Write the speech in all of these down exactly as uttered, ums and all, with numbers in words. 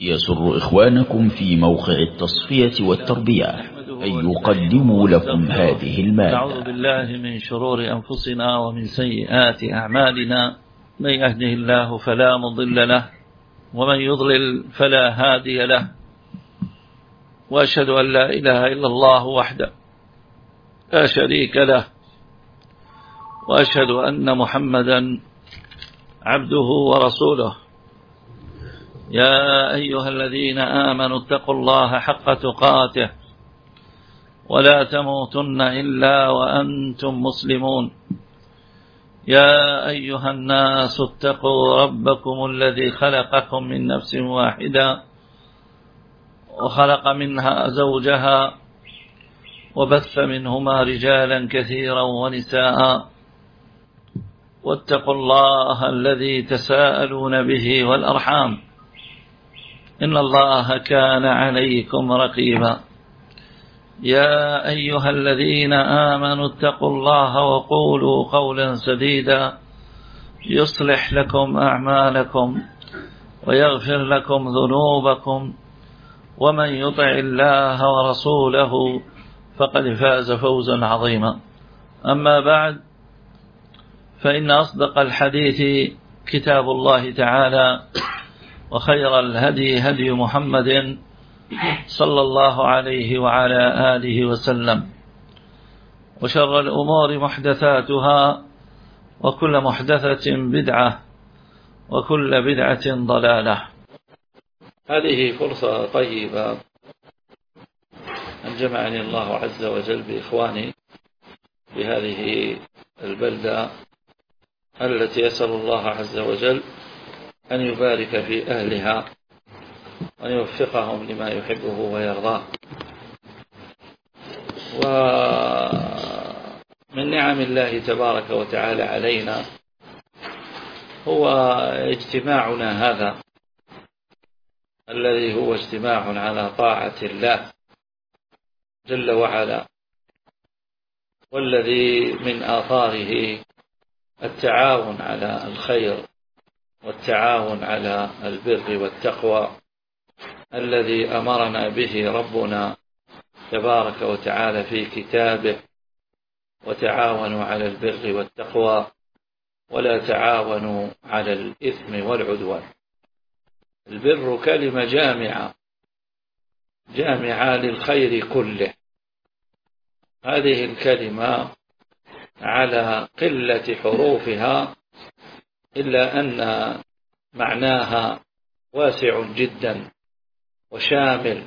يسر إخوانكم في موقع التصفية والتربية أن يقدموا لكم هذه المادة. نعوذ بالله من شرور أنفسنا ومن سيئات أعمالنا، من يهده الله فلا مضل له ومن يضلل فلا هادي له، وأشهد أن لا إله إلا الله وحده لا شريك له، وأشهد أن محمدا عبده ورسوله. يا أيها الذين آمنوا اتقوا الله حق تقاته ولا تموتن إلا وأنتم مسلمون. يا أيها الناس اتقوا ربكم الذي خلقكم من نفس واحدة وخلق منها زوجها وبث منهما رجالا كثيرا ونساء، واتقوا الله الذي تساءلون به والأرحام، إن الله كان عليكم رقيبا. يا أيها الذين آمنوا اتقوا الله وقولوا قولا سديدا يصلح لكم أعمالكم ويغفر لكم ذنوبكم، ومن يطع الله ورسوله فقد فاز فوزا عظيما. أما بعد، فإن أصدق الحديث كتاب الله تعالى، وخير الهدي هدي محمد صلى الله عليه وعلى آله وسلم، وشر الأمور محدثاتها، وكل محدثة بدعة، وكل بدعة ضلالة. هذه فرصة طيبة أن جمعني الله عز وجل بإخواني بهذه البلدة التي يسأل الله عز وجل أن يبارك في أهلها وأن يوفقهم لما يحبه ويرضاه. ومن نعم الله تبارك وتعالى علينا هو اجتماعنا هذا الذي هو اجتماع على طاعة الله جل وعلا، والذي من آثاره التعاون على الخير والتعاون على البر والتقوى الذي أمرنا به ربنا تبارك وتعالى في كتابه: وتعاونوا على البر والتقوى ولا تعاونوا على الإثم والعدوان. البر كلمة جامعة جامعة للخير كله. هذه الكلمة على قلة حروفها إلا أن معناها واسع جدا وشامل،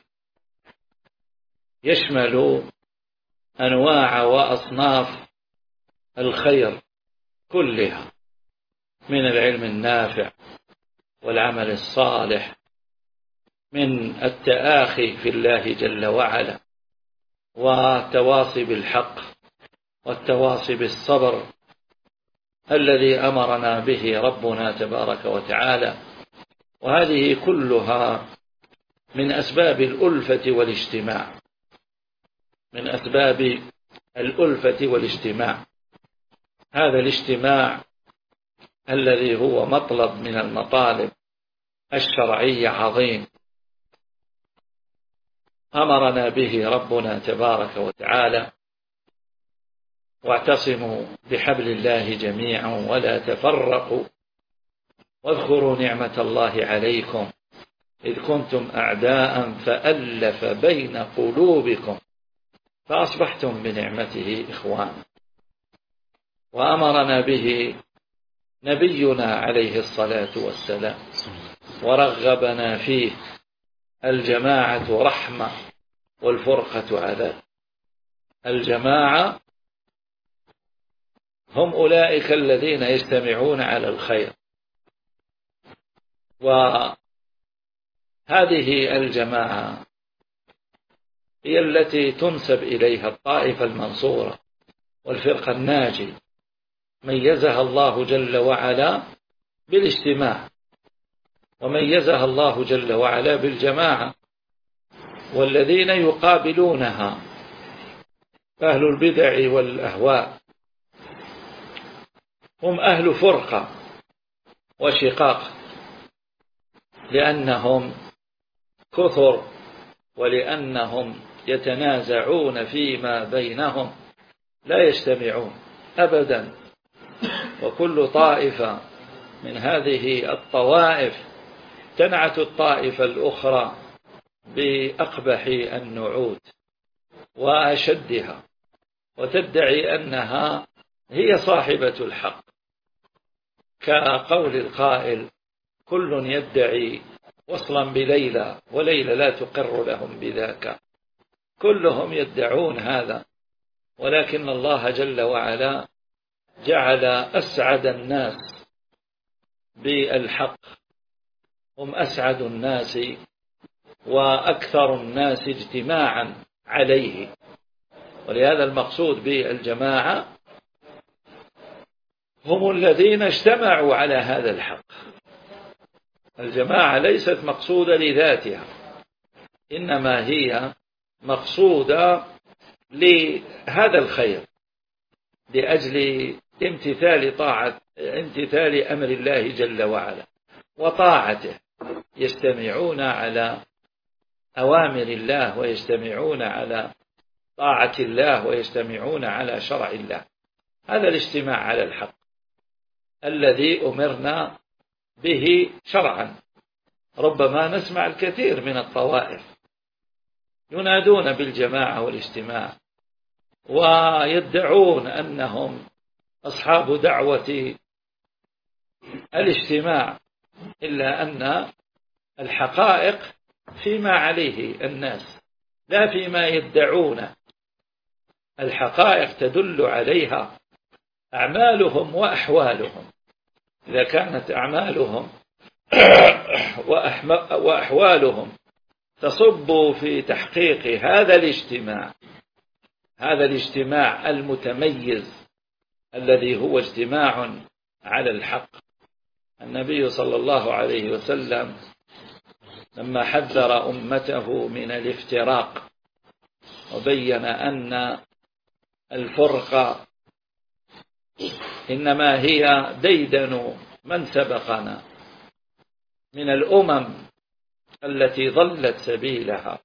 يشمل أنواع وأصناف الخير كلها، من العلم النافع والعمل الصالح، من التآخي في الله جل وعلا، والتواصي بالحق والتواصي بالصبر الذي أمرنا به ربنا تبارك وتعالى. وهذه كلها من أسباب الألفة والاجتماع، من أسباب الألفة والاجتماع. هذا الاجتماع الذي هو مطلب من المطالب الشرعية عظيم، أمرنا به ربنا تبارك وتعالى: واعتصموا بحبل الله جميعا ولا تفرقوا واذكروا نعمة الله عليكم إذ كنتم أعداء فألف بين قلوبكم فأصبحتم بنعمته إخوانا. وأمرنا به نبينا عليه الصلاة والسلام ورغبنا فيه: الجماعة رحمة والفرقة عذاب. الجماعة هم أولئك الذين يجتمعون على الخير، وهذه الجماعة هي التي تنسب إليها الطائفة المنصورة والفرقة الناجية، ميزها الله جل وعلا بالاجتماع، وميزها الله جل وعلا بالجماعة. والذين يقابلونها أهل البدع والأهواء هم أهل فرقة وشقاق، لأنهم كثر ولأنهم يتنازعون فيما بينهم لا يجتمعون أبدا. وكل طائفة من هذه الطوائف تنعت الطائفة الأخرى بأقبح النعوت وأشدها، وتدعي أنها هي صاحبة الحق، كقول القائل: كل يدعي وصلا بليلى وليلى لا تقر لهم بذاك. كلهم يدعون هذا، ولكن الله جل وعلا جعل أسعد الناس بالحق، هم أسعد الناس وأكثر الناس اجتماعا عليه. ولهذا المقصود بالجماعة هم الذين اجتمعوا على هذا الحق. الجماعة ليست مقصودة لذاتها، إنما هي مقصودة لهذا الخير، لأجل امتثال طاعة امتثال أمر الله جل وعلا وطاعته. يجتمعون على أوامر الله، ويجتمعون على طاعة الله، ويجتمعون على شرع الله. هذا الاجتماع على الحق الذي أمرنا به شرعا. ربما نسمع الكثير من الطوائف ينادون بالجماعة والاجتماع، ويدعون أنهم أصحاب دعوة الاجتماع، إلا أن الحقائق فيما عليه الناس لا فيما يدعون. الحقائق تدل عليها أعمالهم وأحوالهم. إذا كانت أعمالهم وأحوالهم تصب في تحقيق هذا الاجتماع، هذا الاجتماع المتميز الذي هو اجتماع على الحق. النبي صلى الله عليه وسلم لما حذر أمته من الافتراق وبين أن الفرقة إنما هي ديدن من سبقنا من الأمم التي ضلت سبيلها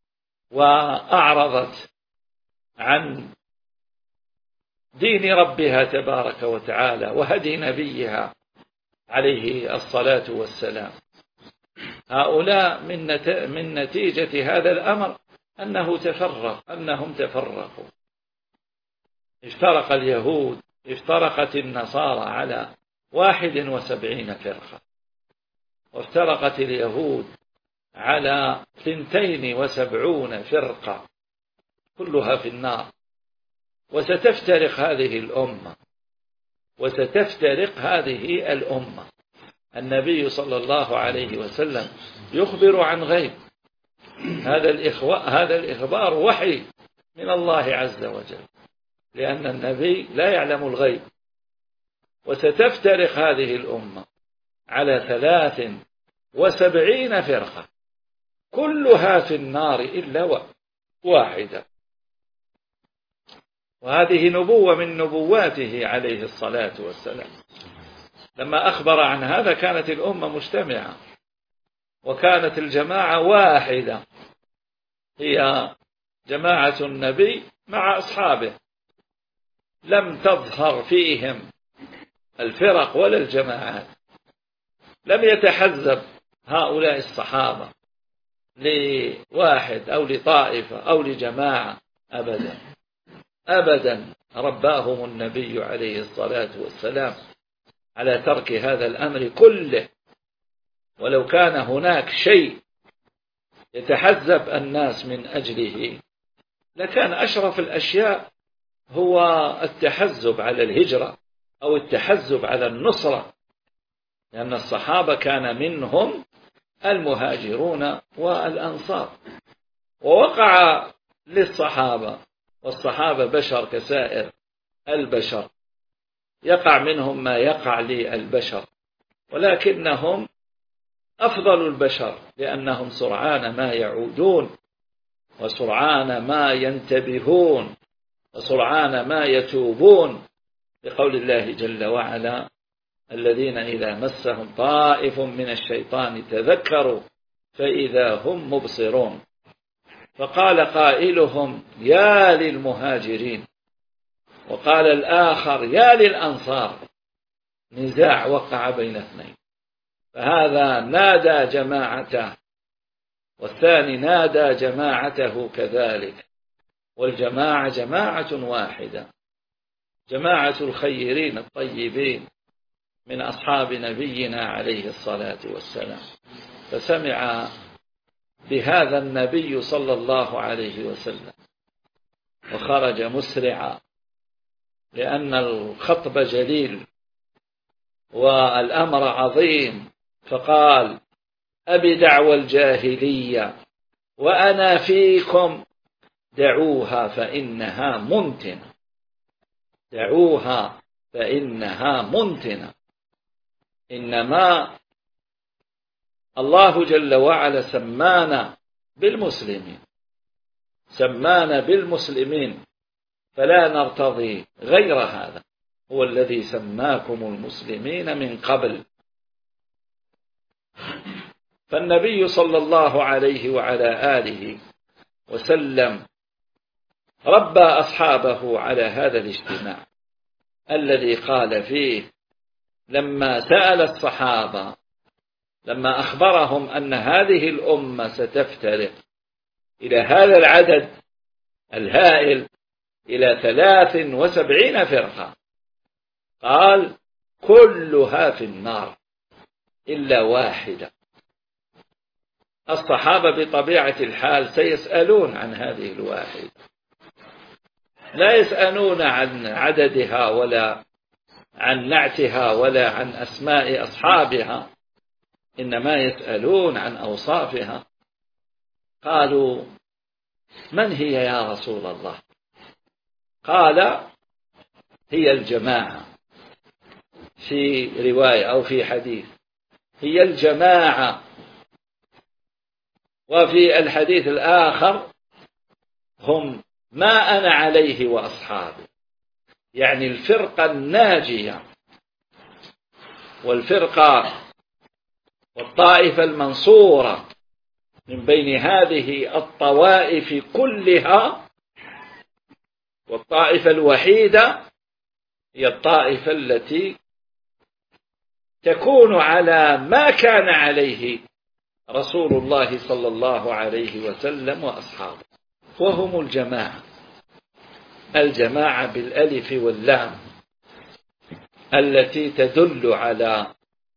وأعرضت عن دين ربها تبارك وتعالى وهدي نبيها عليه الصلاة والسلام. هؤلاء من من نتيجة هذا الأمر أنه تفرق أنهم تفرقوا. افترق اليهود، افترقت النصارى على واحد وسبعين فرقة، وافترقت اليهود على ثنتين وسبعون فرقة، كلها في النار. وستفترق هذه الأمة، وستفترق هذه الأمة. النبي صلى الله عليه وسلم يخبر عن غيب. هذا الإخوة هذا الإخبار وحي من الله عز وجل، لأن النبي لا يعلم الغيب. وستفترق هذه الأمة على ثلاث وسبعين فرقة، كلها في النار إلا واحدة. وهذه نبوة من نبواته عليه الصلاة والسلام. لما أخبر عن هذا كانت الأمة مجتمعة، وكانت الجماعة واحدة، هي جماعة النبي مع أصحابه. لم تظهر فيهم الفرق ولا الجماعات. لم يتحزب هؤلاء الصحابة لواحد أو لطائفة أو لجماعة أبدا أبدا. رباهم النبي عليه الصلاة والسلام على ترك هذا الأمر كله. ولو كان هناك شيء يتحزب الناس من أجله لكان أشرف الأشياء هو التحزب على الهجرة أو التحزب على النصرة، لأن الصحابة كان منهم المهاجرون والأنصار. ووقع للصحابة، والصحابة بشر كسائر البشر، يقع منهم ما يقع للبشر، ولكنهم أفضل البشر لأنهم سرعان ما يعودون، وسرعان ما ينتبهون، وسرعان ما يتوبون، لقول الله جل وعلا: الذين إذا مسهم طائف من الشيطان تذكروا فإذا هم مبصرون. فقال قائلهم يا للمهاجرين، وقال الآخر يا للأنصار، نزاع وقع بين اثنين، فهذا نادى جماعته والثاني نادى جماعته كذلك، والجماعة جماعة واحدة، جماعة الخيرين الطيبين من أصحاب نبينا عليه الصلاة والسلام. فسمع بهذا النبي صلى الله عليه وسلم وخرج مسرعا، لأن الخطب جليل والأمر عظيم، فقال أبي دعوى الجاهلية وأنا فيكم، دعوها فإنها منتنة، دعوها فإنها منتنة. إنما الله جل وعلا سمانا بالمسلمين، سمانا بالمسلمين، فلا نرتضي غير هذا، هو الذي سماكم المسلمين من قبل. فالنبي صلى الله عليه وعلى آله وسلم ربى أصحابه على هذا الاجتماع الذي قال فيه لما سأل الصحابة، لما أخبرهم أن هذه الأمة ستفترق إلى هذا العدد الهائل، إلى ثلاث وسبعين فرقة، قال كلها في النار إلا واحدة. الصحابة بطبيعة الحال سيسألون عن هذه الواحدة، لا يسألون عن عددها ولا عن نعتها ولا عن أسماء أصحابها، إنما يسألون عن أوصافها. قالوا من هي يا رسول الله؟ قال هي الجماعة، في رواية أو في حديث هي الجماعة، وفي الحديث الآخر هم ما أنا عليه وأصحابي، يعني الفرقة الناجية والفرقة والطائفة المنصورة من بين هذه الطوائف كلها. والطائفة الوحيدة هي الطائفة التي تكون على ما كان عليه رسول الله صلى الله عليه وسلم وأصحابه، وهم الجماعة، الجماعة بالألف واللام التي تدل على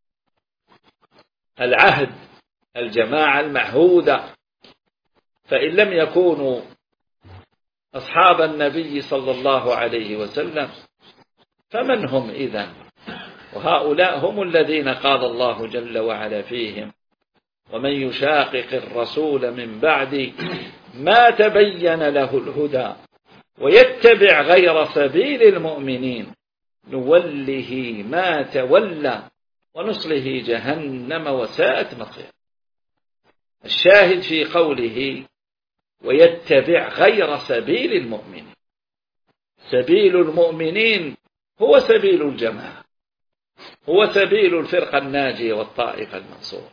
العهد، الجماعة المعهودة. فإن لم يكونوا أصحاب النبي صلى الله عليه وسلم فمن هم إذن؟ وهؤلاء هم الذين قال الله جل وعلا فيهم ومن يشاقق الرسول من بعد ما تبين له الهدى ويتبع غير سبيل المؤمنين نوله ما تولى ونصله جهنم وساءت مصيرا. الشاهد في قوله ويتبع غير سبيل المؤمنين، سبيل المؤمنين هو سبيل الجماعة، هو سبيل الفرقة الناجية والطائفة المنصورة.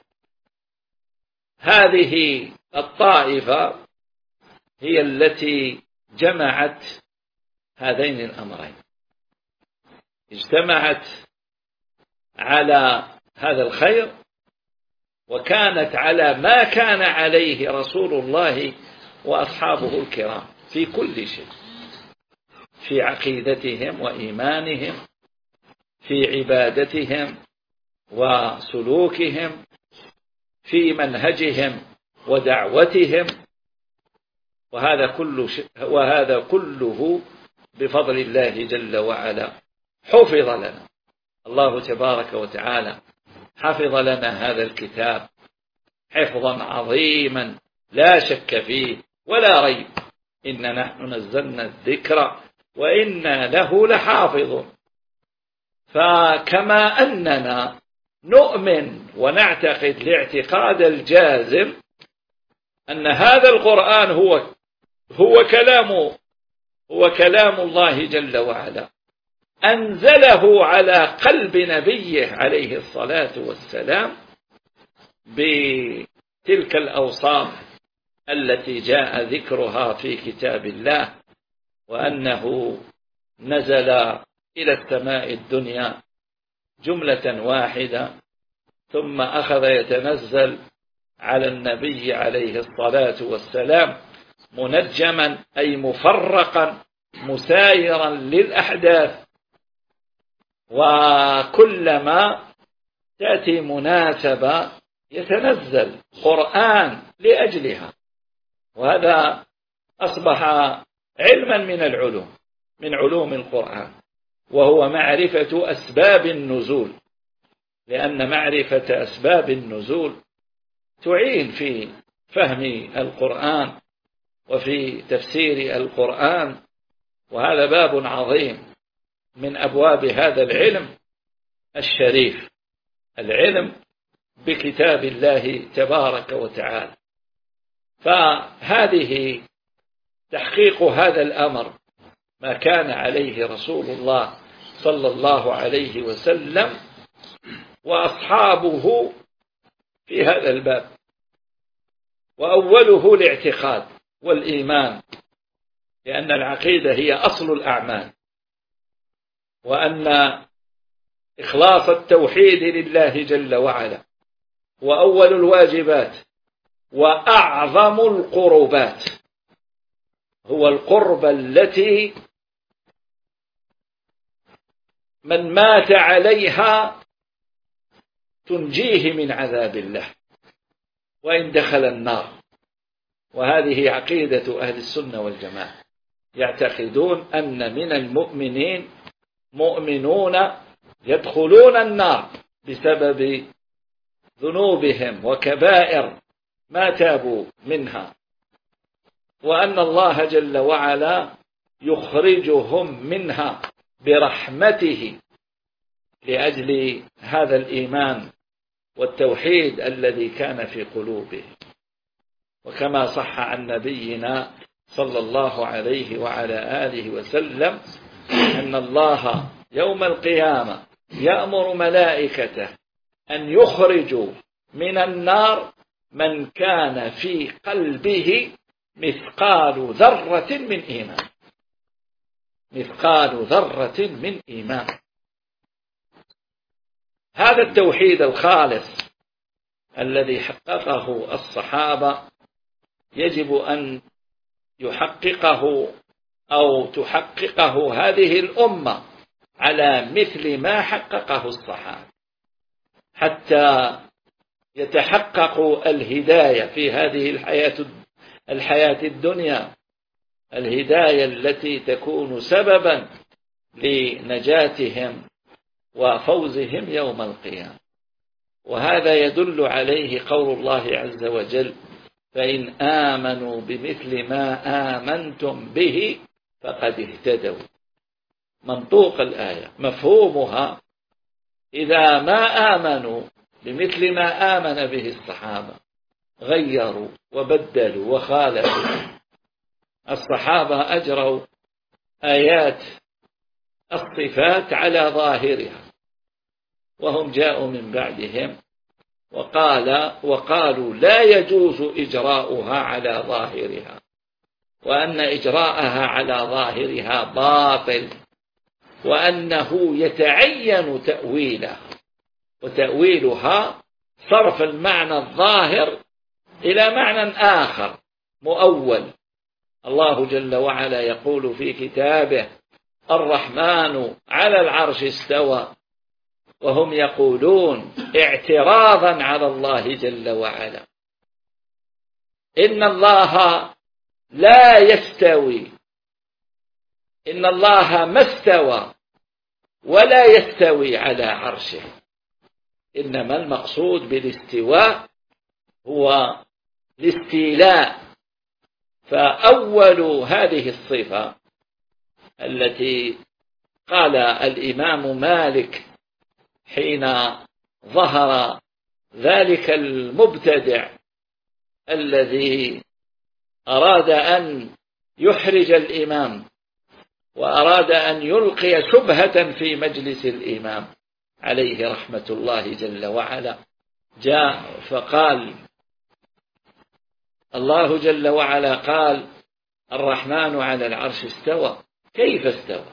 هذه الطائفة هي التي جمعت هذين الأمرين، اجتمعت على هذا الخير، وكانت على ما كان عليه رسول الله وأصحابه الكرام في كل شيء، في عقيدتهم وإيمانهم، في عبادتهم وسلوكهم، في منهجهم ودعوتهم، وهذا كله وهذا كله بفضل الله جل وعلا حفظ لنا. الله تبارك وتعالى حفظ لنا هذا الكتاب حفظا عظيما لا شك فيه ولا ريب، إن نحن نزلنا الذكر وإنا له لحافظون. فكما أننا نؤمن ونعتقد الاعتقاد الجازم أن هذا القرآن هو هو كلام هو كلام الله جل وعلا، أنزله على قلب نبيه عليه الصلاة والسلام تلك الأوصاف التي جاء ذكرها في كتاب الله، وأنه نزل إلى السماء الدنيا جملة واحدة، ثم أخذ يتنزل على النبي عليه الصلاة والسلام منجما، أي مفرقا مسايرا للأحداث، وكلما تأتي مناسبة يتنزل قرآن لأجلها. وهذا أصبح علما من العلوم، من علوم القرآن، وهو معرفة أسباب النزول، لأن معرفة أسباب النزول تعين في فهم القرآن وفي تفسير القرآن، وهذا باب عظيم من أبواب هذا العلم الشريف، العلم بكتاب الله تبارك وتعالى. فهذه تحقيق هذا الأمر ما كان عليه رسول الله صلى الله عليه وسلم وأصحابه في هذا الباب. وأوله الاعتقاد والإيمان، لأن العقيدة هي أصل الأعمال، وأن إخلاص التوحيد لله جل وعلا وأول الواجبات وأعظم القربات، هو القربة التي من مات عليها تنجيه من عذاب الله وإن دخل النار. وهذه عقيدة أهل السنة والجماعة، يعتقدون أن من المؤمنين مؤمنون يدخلون النار بسبب ذنوبهم وكبائر ما تابوا منها، وأن الله جل وعلا يخرجهم منها برحمته لأجل هذا الإيمان والتوحيد الذي كان في قلوبهم. وكما صح عن نبينا صلى الله عليه وعلى آله وسلم أن الله يوم القيامة يأمر ملائكته أن يخرجوا من النار من كان في قلبه مثقال ذرة من إيمان، مثقال ذرة من إيمان. هذا التوحيد الخالص الذي حققه الصحابة يجب أن يحققه أو تحققه هذه الأمة على مثل ما حققه الصحابة، حتى يتحقق الهداية في هذه الحياة الحياة الدنيا، الهداية التي تكون سببا لنجاتهم وفوزهم يوم القيامة. وهذا يدل عليه قول الله عز وجل: فإن آمنوا بمثل ما آمنتم به فقد اهتدوا. منطوق الآية مفهومها: إذا ما آمنوا بمثل ما آمن به الصحابة غيروا وبدلوا وخالفوا. الصحابة أجروا آيات الصفات على ظاهرها، وهم جاءوا من بعدهم وقال وقالوا لا يجوز إجراؤها على ظاهرها، وأن إجراءها على ظاهرها باطل، وأنه يتعين تأويله، وتأويلها صرف المعنى الظاهر إلى معنى آخر مؤول. الله جل وعلا يقول في كتابه: الرحمن على العرش استوى، وهم يقولون اعتراضا على الله جل وعلا: إن الله لا يستوي، إن الله ما استوى ولا يستوي على عرشه. إنما المقصود بالاستواء هو الاستيلاء. فأول هذه الصفة التي قال الإمام مالك حين ظهر ذلك المبتدع الذي أراد أن يحرج الإمام وأراد أن يلقي شبهة في مجلس الإمام عليه رحمة الله جل وعلا، جاء فقال الله جل وعلا قال الرحمن على العرش استوى. كيف استوى؟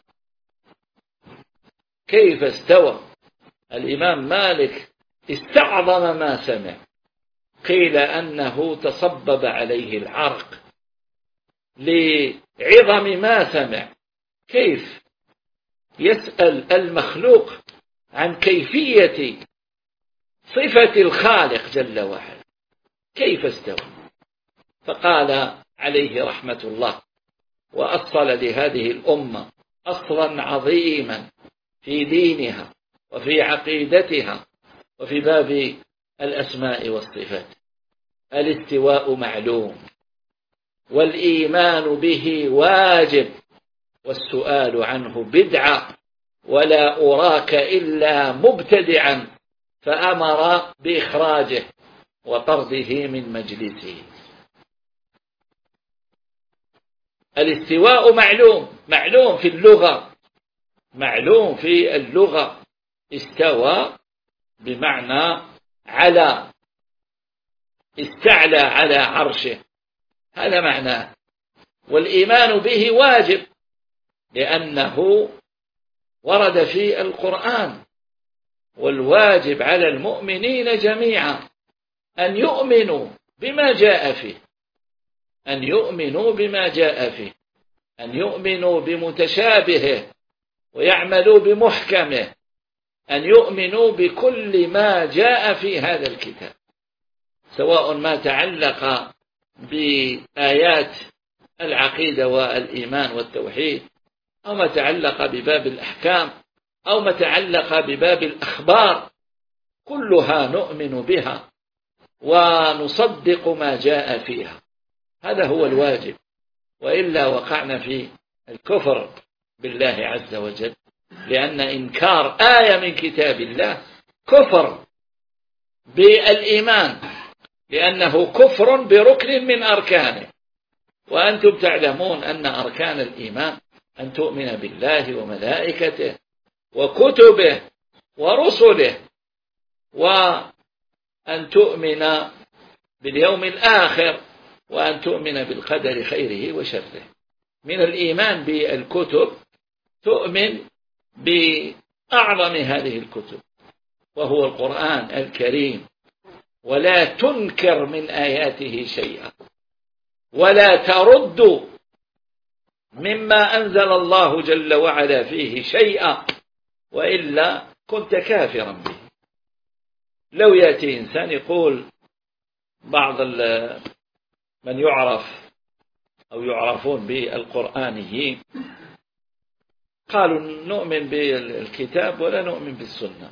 كيف استوى؟ الإمام مالك استعظم ما سمع. قيل أنه تصبب عليه العرق لعظم ما سمع. كيف يسأل المخلوق عن كيفية صفة الخالق جل وعلا؟ كيف استوى؟ فقال عليه رحمة الله، وأصل لهذه الأمة أصلا عظيما في دينها وفي عقيدتها وفي باب الأسماء والصفات: الاستواء معلوم، والإيمان به واجب، والسؤال عنه بدعة، ولا أراك إلا مبتدعا، فأمر بإخراجه وطرده من مجلسه. الاستواء معلوم، معلوم في اللغة، معلوم في اللغة. استوى بمعنى على، استعلى على عرشه، هذا معناه. والإيمان به واجب لأنه ورد في القرآن: والواجب على المؤمنين جميعا أن يؤمنوا بما جاء فيه، أن يؤمنوا بما جاء فيه، أن يؤمنوا بمتشابهه ويعملوا بمحكمه، أن يؤمنوا بكل ما جاء في هذا الكتاب، سواء ما تعلق بآيات العقيدة والإيمان والتوحيد، أو ما تعلق بباب الأحكام، أو ما تعلق بباب الأخبار، كلها نؤمن بها ونصدق ما جاء فيها. هذا هو الواجب، وإلا وقعنا في الكفر بالله عز وجل، لأن إنكار آية من كتاب الله كفر بالإيمان، لأنه كفر بركن من أركانه. وأنتم تعلمون أن أركان الإيمان أن تؤمن بالله وملائكته وكتبه ورسله، وأن تؤمن باليوم الآخر، وأن تؤمن بالقدر خيره وشره. من الإيمان بالكتب تؤمن بأعظم هذه الكتب وهو القرآن الكريم، ولا تنكر من آياته شيئا، ولا ترد مما أنزل الله جل وعلا فيه شيئا، وإلا كنت كافرا به. لو يأتي إنسان يقول بعض من يعرف أو يعرفون بالقرآنيين، قالوا نؤمن بالكتاب ولا نؤمن بالسنة،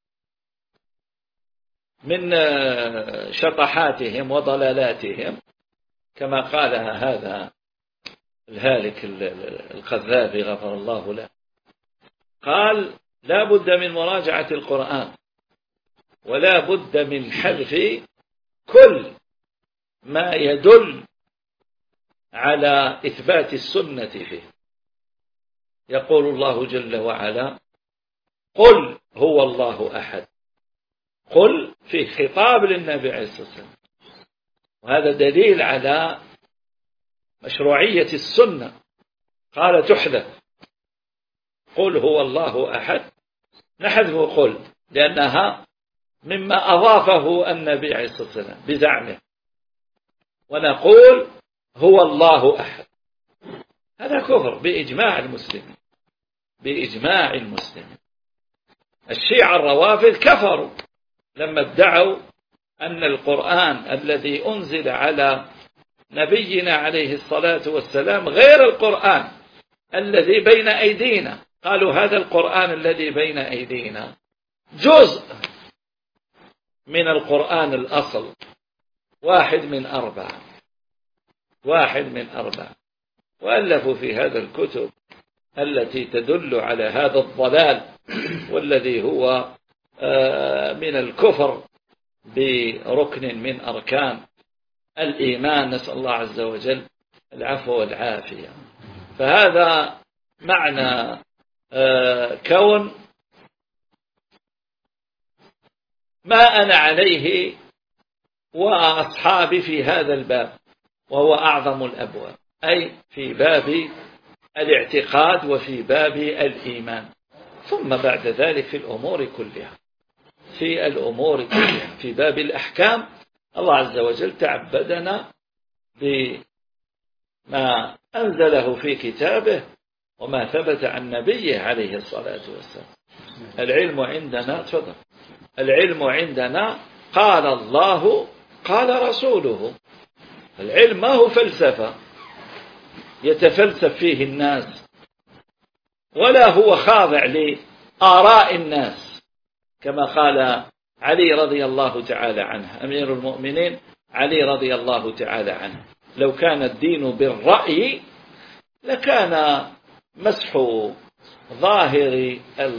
من شطحاتهم وضلالاتهم، كما قالها هذا الهالك القذافي غفر الله له. قال لا بد من مراجعة القرآن، ولا بد من حذف كل ما يدل على إثبات السنة فيه. يقول الله جل وعلا: قل هو الله أحد. قل في خطاب للنبي عليه الصلاة والسلام، وهذا دليل على مشروعية السنة. قال تحذف، قل هو الله أحد، نحذف قل لأنها مما أضافه النبي عليه الصلاة والسلام بزعمه، ونقول هو الله أحد. هذا كفر بإجماع المسلمين، بإجماع المسلمين. الشيعة الروافض كفروا لما ادعوا أن القرآن الذي أنزل على نبينا عليه الصلاة والسلام غير القرآن الذي بين أيدينا. قالوا هذا القرآن الذي بين أيدينا جزء من القرآن الأصل، واحد من أربعة، واحد من أربعة. وألفوا في هذا الكتب التي تدل على هذا الضلال، والذي هو من الكفر بركن من أركان الإيمان. نسأل الله عز وجل العفو والعافية. فهذا معنى كون ما أنا عليه وأصحابي في هذا الباب، وهو أعظم الأبواب، أي في باب الاعتقاد وفي باب الإيمان. ثم بعد ذلك في الأمور كلها في الأمور كلها في باب الأحكام الله عز وجل تعبدنا بما أنزله في كتابه وما ثبت عن نبيه عليه الصلاة والسلام. العلم عندنا تفضل العلم عندنا قال الله قال رسوله. العلم ما هو فلسفة يتفلسف فيه الناس، ولا هو خاضع لآراء الناس، كما قال علي رضي الله تعالى عنه أمير المؤمنين علي رضي الله تعالى عنه: لو كان الدين بالرأي لكان مسح ظاهر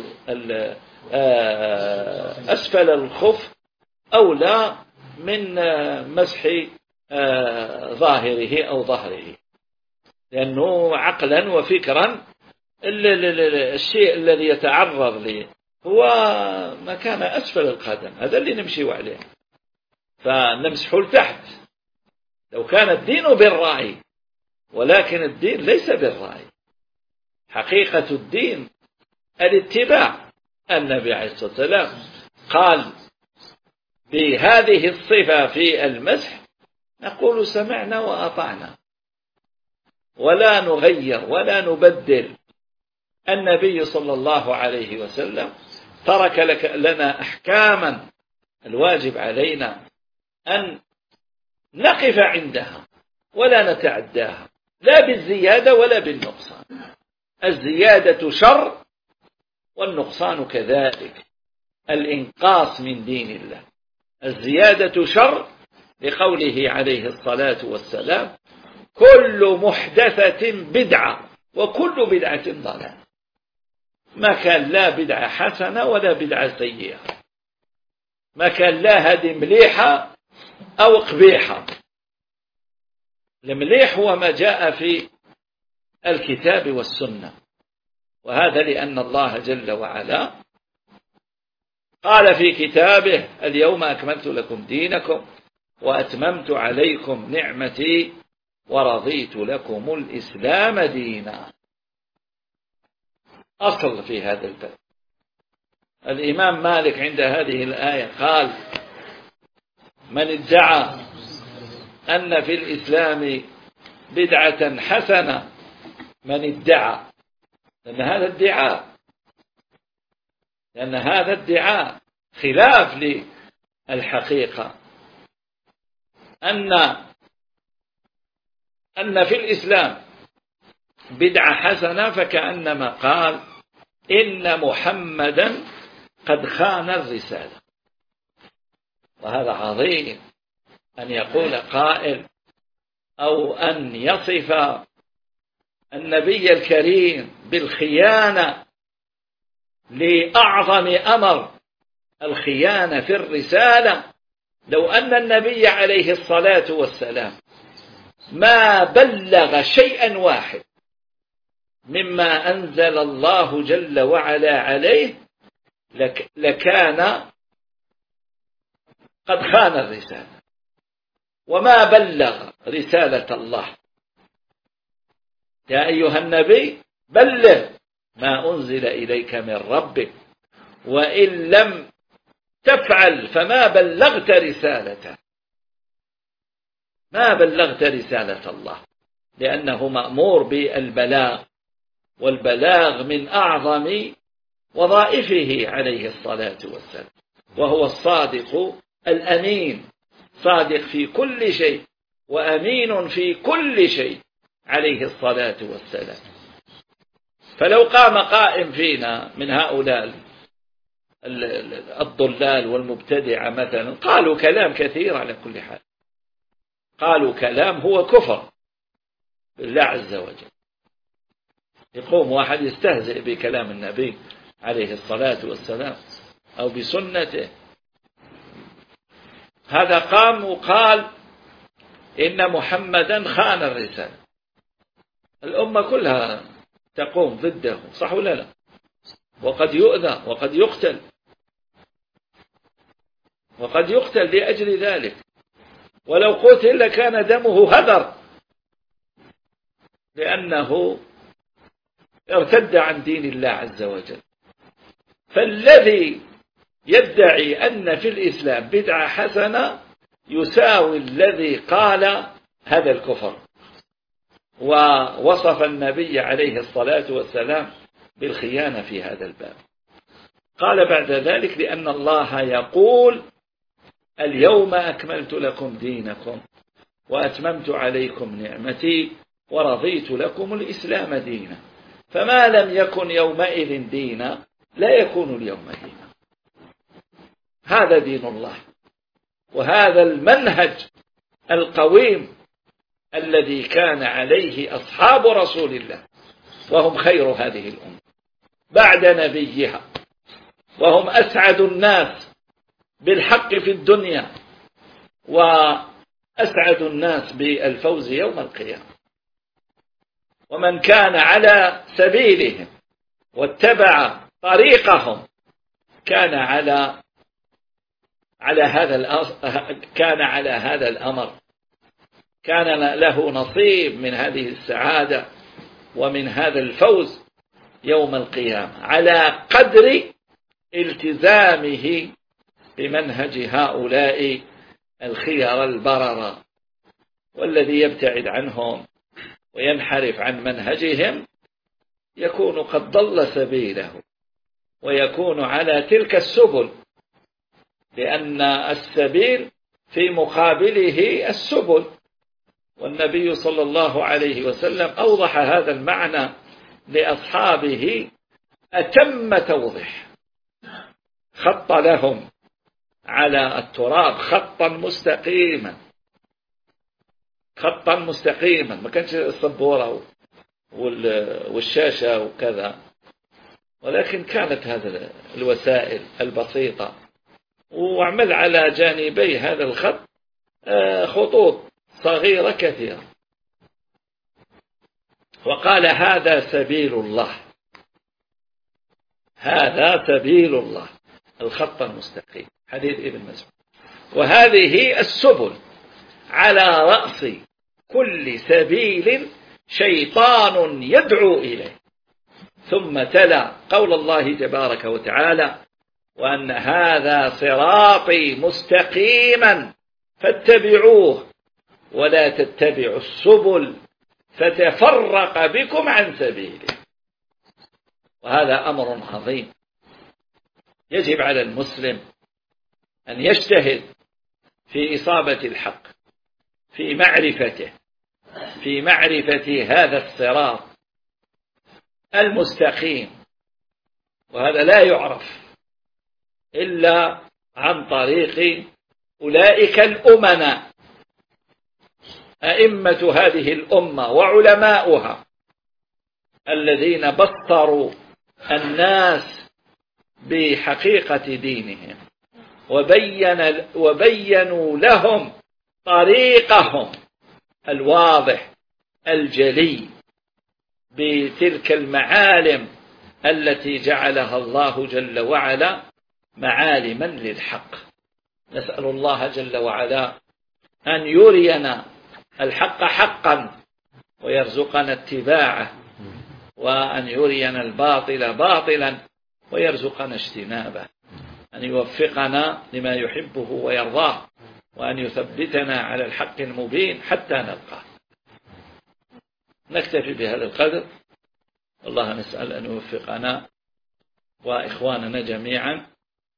أسفل الخف أولى من مسح ظاهره أو ظهره، لأنه عقلا وفكرا الشيء الذي يتعرض له هو ما كان أسفل القدم، هذا اللي نمشي عليه، فنمسح لتحت لو كان الدين بالرأي. ولكن الدين ليس بالرأي، حقيقة الدين الاتباع. النبي عليه الصلاة والسلام قال بهذه الصفة في المسح: نقول سمعنا وأطعنا ولا نغير ولا نبدل. النبي صلى الله عليه وسلم ترك لك لنا أحكاما الواجب علينا أن نقف عندها ولا نتعداها، لا بالزيادة ولا بالنقصان. الزيادة شر والنقصان كذلك، الإنقاص من دين الله. الزيادة شر لقوله عليه الصلاة والسلام: كل محدثة بدعة وكل بدعة ضلالة. ما كان لا بدعة حسنة ولا بدعة سيئة، ما كان لا هذه مليحة أو قبيحة. المليح هو ما جاء في الكتاب والسنة، وهذا لأن الله جل وعلا قال في كتابه: اليوم أكملت لكم دينكم وأتممت عليكم نعمتي ورضيت لكم الإسلام دينا. أصل في هذا الباب. الإمام مالك عند هذه الآية قال: من ادعى أن في الإسلام بدعة حسنة، من ادعى، لأن هذا ادعاء لأن هذا ادعاء خلاف للحقيقة، أن أن في الإسلام بدعة حسنة، فكأنما قال إن محمدا قد خان الرسالة. وهذا عظيم أن يقول قائل أو أن يصف النبي الكريم بالخيانة لأعظم أمر الخيانة في الرسالة. لو أن النبي عليه الصلاة والسلام ما بلغ شيئا واحد مما أنزل الله جل وعلا عليه لك لكان قد خان الرسالة، وما بلغ رسالة الله. يا أيها النبي بلغ ما أنزل إليك من ربك، وإن لم تفعل فما بلغت رسالته، ما بلغت رسالة الله، لأنه مأمور بالبلاغ، والبلاغ من أعظم وظائفه عليه الصلاة والسلام، وهو الصادق الأمين، صادق في كل شيء وأمين في كل شيء عليه الصلاة والسلام. فلو قام قائم فينا من هؤلاء الضلال والمبتدعة مثلا، قالوا كلام كثير على كل حال، قالوا كلام هو كفر بالله عز وجل. يقوم واحد يستهزئ بكلام النبي عليه الصلاة والسلام أو بسنته، هذا قام وقال إن محمدا خان الرسالة، الأمة كلها تقوم ضده، صح ولا لا؟ وقد يؤذى وقد يقتل وقد يقتل لأجل ذلك. ولو قتل لكان دمه هدر، لأنه ارتد عن دين الله عز وجل. فالذي يدعي أن في الإسلام بدعة حسنة يساوي الذي قال هذا الكفر، ووصف النبي عليه الصلاة والسلام بالخيانة في هذا الباب. قال بعد ذلك: لأن الله يقول: اليوم أكملت لكم دينكم وأتممت عليكم نعمتي ورضيت لكم الإسلام دينا. فما لم يكن يومئذ دينا لا يكون اليوم دينا. هذا دين الله، وهذا المنهج القويم الذي كان عليه أصحاب رسول الله، وهم خير هذه الأمة بعد نبيها، وهم أسعد الناس بالحق في الدنيا وأسعد الناس بالفوز يوم القيامة. ومن كان على سبيلهم واتبع طريقهم كان على على هذا كان على هذا الأمر، كان له نصيب من هذه السعادة ومن هذا الفوز يوم القيامة، على قدر التزامه بمنهج هؤلاء الخيار البررة. والذي يبتعد عنهم وينحرف عن منهجهم يكون قد ضل سبيله، ويكون على تلك السبل، لأن السبيل في مقابله السبل. والنبي صلى الله عليه وسلم أوضح هذا المعنى لأصحابه أتم توضيح، خط لهم على التراب خطا مستقيما، خطا مستقيما، ما كانش السبورة والشاشة وكذا، ولكن كانت هذه الوسائل البسيطة. وعمل على جانبي هذا الخط خطوط صغيرة كثيرة، وقال: هذا سبيل الله، هذا سبيل الله، الخط المستقيم، حديث ابن مسعود. وهذه السبل على رأس كل سبيل شيطان يدعو إليه. ثم تلا قول الله تبارك وتعالى: وأن هذا صراطي مستقيما فاتبعوه ولا تتبعوا السبل فتفرق بكم عن سبيله. وهذا أمر عظيم، يجب على المسلم أن يجتهد في إصابة الحق، في معرفته، في معرفة هذا الصراط المستقيم. وهذا لا يعرف إلا عن طريق أولئك الأمناء، أئمة هذه الأمة وعلماؤها، الذين بصروا الناس بحقيقة دينهم وبين وبينوا لهم طريقهم الواضح الجلي بتلك المعالم التي جعلها الله جل وعلا معالما للحق. نسأل الله جل وعلا أن يرينا الحق حقا ويرزقنا اتباعه، وأن يرينا الباطل باطلا ويرزقنا اجتنابه، أن يوفقنا لما يحبه ويرضاه، وأن يثبتنا على الحق المبين حتى نلقاه. نكتفي بهذا القدر، الله نسأل أن يوفقنا وإخواننا جميعا.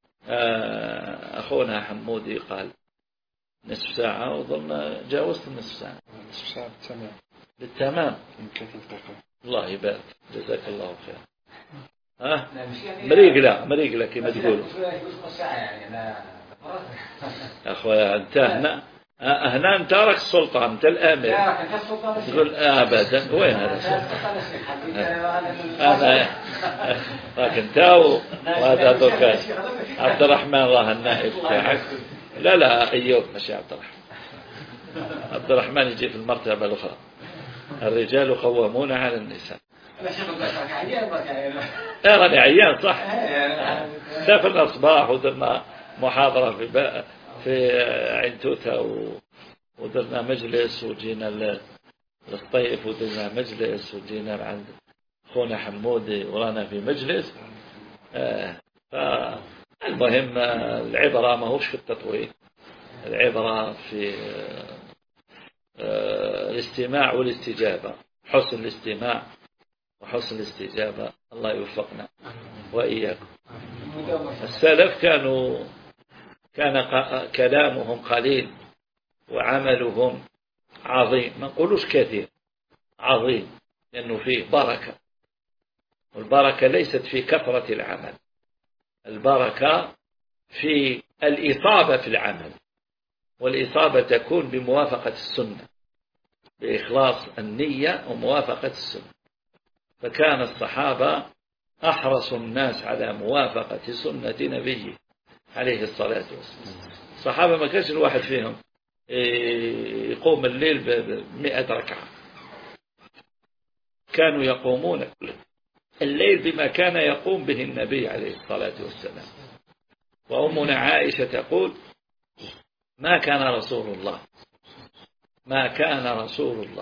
أخونا حمودي قال نصف ساعة وظلنا جاوزت النصف ساعة. نصف ساعة بالتمام بالتمام. الله يبارك، جزاك الله خير. ها مريقلة مريقلة كما تقول أخويا. أنت هنا هنا أنت راك السلطان، أنت الآمر، تقول أبدا وين هذا السلطان؟ أنا راك أنت وهذا دوكا عبد الرحمن الله النائب تاعك. لا لا أيوب ماشي عبد الرحمن. عبد الرحمن يجي في المرتبة الأخرى، الرجال قوامون على النساء. يا راني عيان صح. سافرنا الصباح ودرنا محاضرة في في عين توتة ودرنا مجلس وجينا للطيف ودرنا مجلس وجينا عند أخونا حمودي ورانا في مجلس. آه فالمهم العبرة ما هوش في التطويل، العبرة في آه الاستماع والاستجابة، حسن الاستماع وحسن الاستجابة. الله يوفقنا وإياكم. السلف كانوا كان كلامهم قليل وعملهم عظيم، ما نقولوش كثير، عظيم، لأنه فيه بركة، والبركة ليست في كثرة العمل، البركة في الإصابة في العمل، والإصابة تكون بموافقة السنة، بإخلاص النية وموافقة السنة. فكان الصحابة أحرص الناس على موافقة سنة نبيه عليه الصلاة والسلام. الصحابة ما كانش الواحد فيهم يقوم الليل بمئة ركعة، كانوا يقومون الليل بما كان يقوم به النبي عليه الصلاة والسلام. وأمنا عائشة تقول: ما كان رسول الله ما كان رسول الله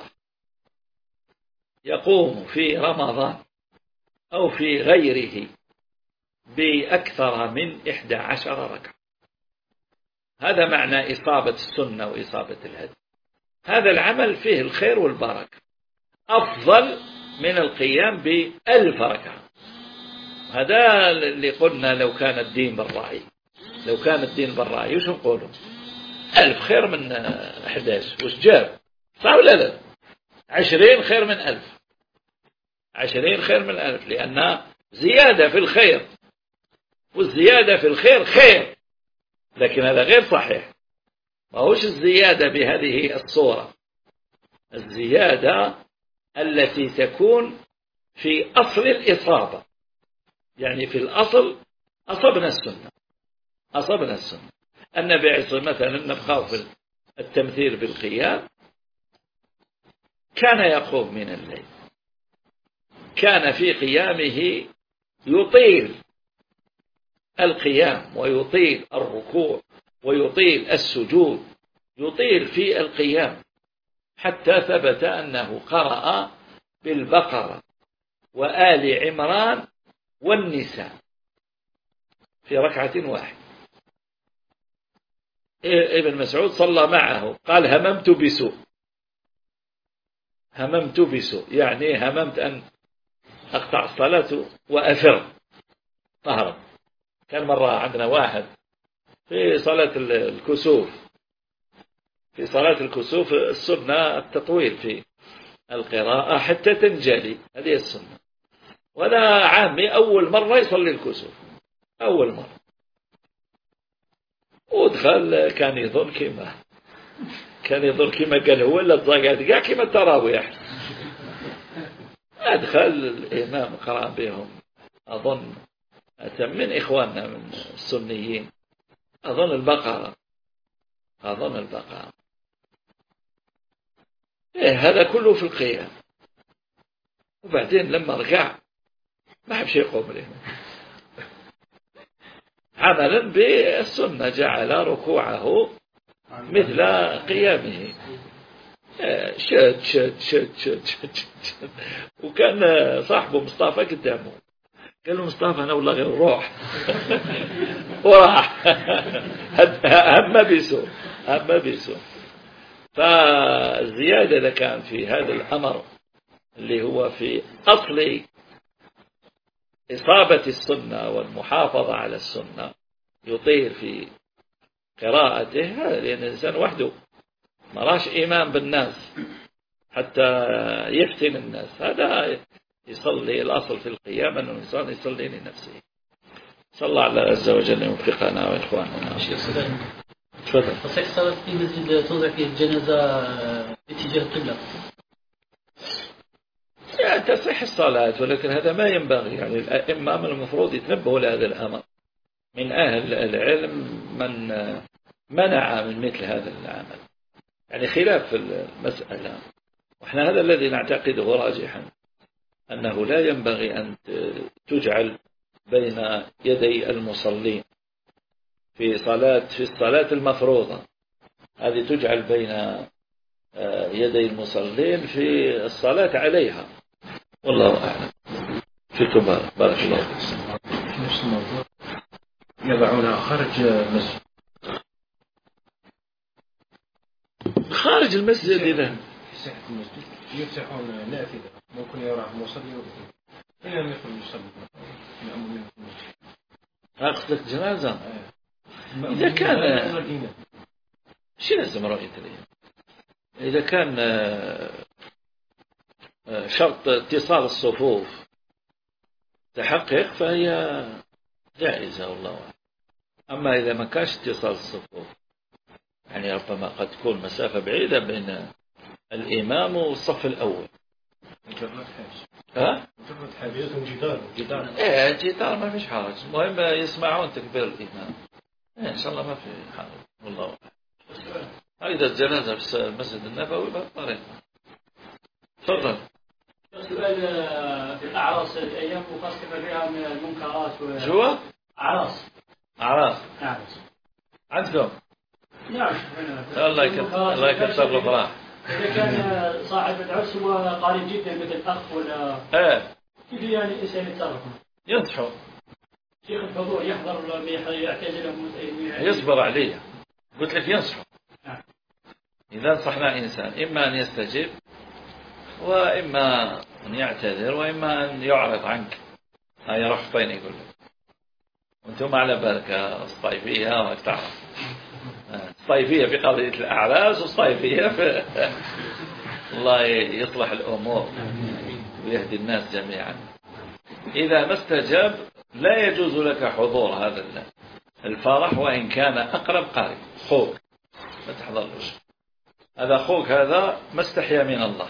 يقوم في رمضان أو في غيره بأكثر من إحدى عشر ركعة. هذا معنى إصابة السنة وإصابة الهدي. هذا العمل فيه الخير والبركة، أفضل من القيام بألف ركعة. هذا اللي قلنا لو كان الدين بالرأي، لو كان الدين بالرأي وش نقوله؟ ألف خير من أحد عشر، وش جاب؟ صح ولا لا؟ عشرين خير من ألف، عشرين خير من ألف، لأنها زيادة في الخير، والزيادة في الخير خير، لكن هذا غير صحيح. ما هوش الزيادة بهذه الصورة، الزيادة التي تكون في أصل الإصابة، يعني في الأصل أصبنا السنة، أصبنا السنة. النبي عليه الصلاة والسلام مثلا نبقى في التمثيل بالقيام، كان يقوم من الليل، كان في قيامه يطيل القيام ويطيل الركوع ويطيل السجود، يطيل في القيام، حتى ثبت أنه قرأ بالبقرة وآل عمران والنساء في ركعة واحدة. ابن مسعود صلى معه، قال: هممت بسوء، هممت بسوء، يعني هممت أن أقطع الصلاة وأفر أهرب. كان مرة عندنا واحد في صلاة الكسوف، في صلاة الكسوف السنة التطويل في القراءة حتى تنجلي، هذه السنة. ولا عامي أول مرة يصلي الكسوف، أول مرة، ودخل كان يظن كما كان يظن كما قال هو، إلا تضاقات قاع كما التراويح. أدخل الإمام قرأ بهم، أظن من إخواننا من السنيين، أظن البقرة، أظن البقرة. إيه هذا كله في القيام. وبعدين لما رجع ما حبش يقوم له، عملا بالسنة جعل ركوعه مثل قيامه، شد شد شد شد شد شد. وكان صاحبه مصطفى قدامه، قال له: مصطفى أنا والله غير روح. وراح هم بيسوء، هم بيسوء. فالزيادة اللي كان في هذا الأمر اللي هو في أصل إصابة السنة والمحافظة على السنة، يطير في قراءته، لأن الإنسان وحده ما راش إيمان بالناس حتى يفتن الناس. هذا يصلي، الأصل في القيام أنه الإنسان يصلي لنفسه. صلى الله على عز وجل يوفقنا وإخواننا. تفضل. تصح الصلاة في مسجد توضع فيه الجنازة باتجاه القبلة؟ يعني تصح الصلاة، ولكن هذا ما ينبغي. يعني الأئمة من المفروض يتنبهوا لهذا الأمر. من أهل العلم من منع من مثل هذا العمل، يعني خلاف المسألة. وإحنا هذا الذي نعتقده راجحا، أنه لا ينبغي أن تجعل بين يدي المصلين في صلاة في الصلاة المفروضة هذه تجعل بين يدي المصلين في الصلاة عليها، والله أعلم. فيكم بارك الله فيكم. نفس الموضوع يضعونها خارج المسجد، خارج المسجد إذا في ساحة المسجد يفتحون نافذة ممكن يراه المصلي إلى أن يدخل يصلي في أمر من المسجد. أخذك جنازة إذا كان شو لازم رؤية الإمام؟ إذا كان شرط اتصال الصفوف تحقق فهي جائزة والله أعلم. أما إذا ما كانش اتصال الصفوف، يعني ربما قد تكون مسافة بعيدة بين الإمام والصف الأول. مجرد حاجة. ها؟ مجرد حاجة جدار جدار. إيه جدار ما فيش حرج، المهم يسمعون تكبير الإمام. إيه إن شاء الله ما في حرج والله أعلم. إذا الجنازة في المسجد النبوي بطريقة. تفضل. سؤال في الأعراس الأيام وخاصة فيها من المنكرات و... جوا؟ أعراس. أعراس. نعم. عندكم؟ نعم. الله يكثر الله يكثر الفرح. إذا كان صاحب العرس هو قريب جدا مثل أخ ولا. إيه. كيف يعني الإنسان يتصرف؟ ينصحوا. شيخ الحضور يحضر يعتزلهم. يصبر عليه. قلت لك ينصحوا. إذا نصحنا إنسان إما أن يستجيب وإما أن يعتذر وإما أن يعرض عنك. هاي رحطين يقول لك. وأنتم على بالك الصيفية وهيك تعرف. الصيفية في قضية الأعراس والصيفية في الله يصلح الأمور ويهدي الناس جميعا. إذا ما استجاب لا يجوز لك حضور هذا الفرح وإن كان أقرب قارب أخوك ما تحضرش. هذا أخوك هذا ما استحيا من الله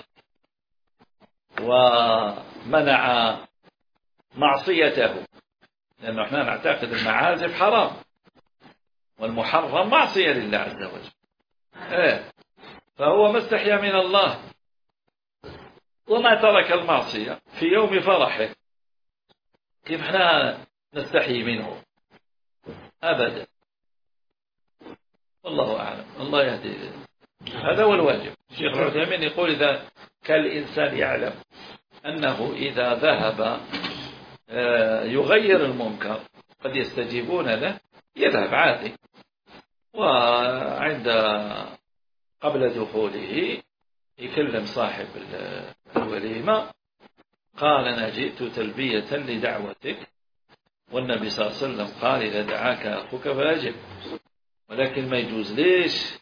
ومنع معصيته، لأنه احنا نعتقد المعازف حرام والمحرم معصية لله عز وجل. إيه فهو ما استحيا من الله وما ترك المعصية في يوم فرحه. كيف احنا نستحي منه؟ أبدا. والله أعلم. الله يهدي. هذا هو الواجب. الشيخ العثيمين يقول إذا كان الإنسان يعلم أنه إذا ذهب يغير المنكر قد يستجيبون له يذهب عادي، وعند قبل دخوله يكلم صاحب الوليمة قال أنا جئت تلبية لدعوتك، والنبي صلى الله عليه وسلم قال إذا دعاك أخوك فأجب. ولكن ما يجوز ليش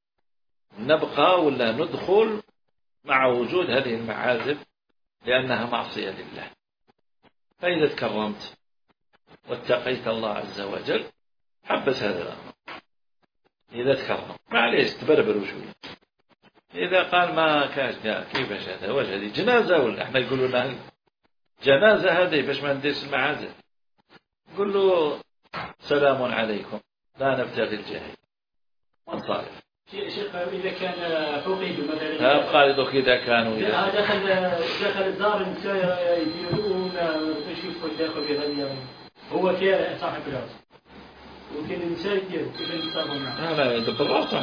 نبقى ولا ندخل مع وجود هذه المعازف لأنها معصية لله. فإذا تكرمت واتقيت الله عز وجل حبس هذا الأمر. إذا تكرم معليش تبربر وشوية. إذا قال ما كاش كيفاش هذا واش هذه جنازة ولا احنا يقولوا لنا جنازة هذه باش ما نديرش المعازف، قل له سلام عليكم لا نبتغي الجاهل ونصارف. شيخ إذا كان فوقيد مثلا ها قالوا إذا كانوا إذا دخل دخل الدار النساء يديرون يشوفوا الداخل بهذه هو كان صاحب العرس وكان النساء يديروا كيف يتصرفوا معه؟ لا يدبر راسه.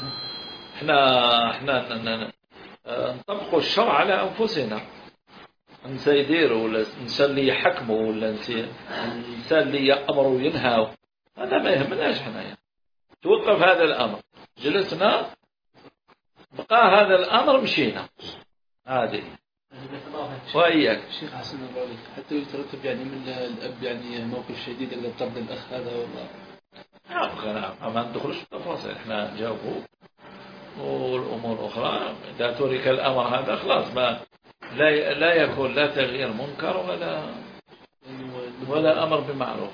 احنا احنا احنا نطبقوا الشرع على أنفسنا. النساء يديروا ولا النساء اللي يحكموا ولا النساء اللي يأمروا وينهوا هذا ما يهمناش احنا يعني. توقف هذا الأمر جلسنا بقى هذا الأمر مشينا هذه وإياك. شيخ حسن الله عليك حتى يترتب يعني من الأب يعني موقف شديد إذا طرد الأخ هذا والله. نعم نعم ما ندخلش في التفاصيل احنا نجاوبه والأمور الأخرى إذا ترك الأمر هذا خلاص ما لا لا يكون لا تغيير منكر ولا ولا أمر بمعروف.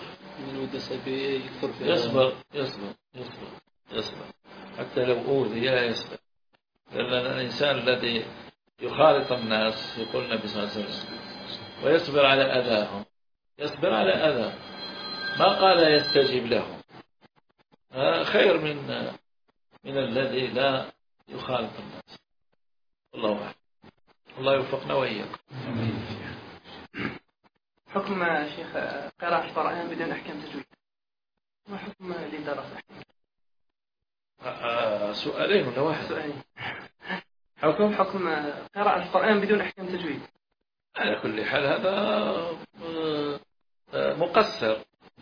يكثر في يصبر يصبر يصبر يصبر حتى لو أوذي يصبر، لأن الإنسان الذي يخالط الناس يقول النبي صلى الله عليه وسلم ويصبر على أذاهم يصبر على أذاهم ما قال يستجيب لهم خير من من الذي لا يخالط الناس. الله أعلم. الله يوفقنا وإياكم. حكم شيخ قراءة القرآن بدون أحكام تجويد، ما حكم اللي درس أحكام؟ سؤالين ولا واحد؟ سؤالين. حكم حكم قراءة القرآن بدون أحكام تجويد. على كل حال هذا مقصر،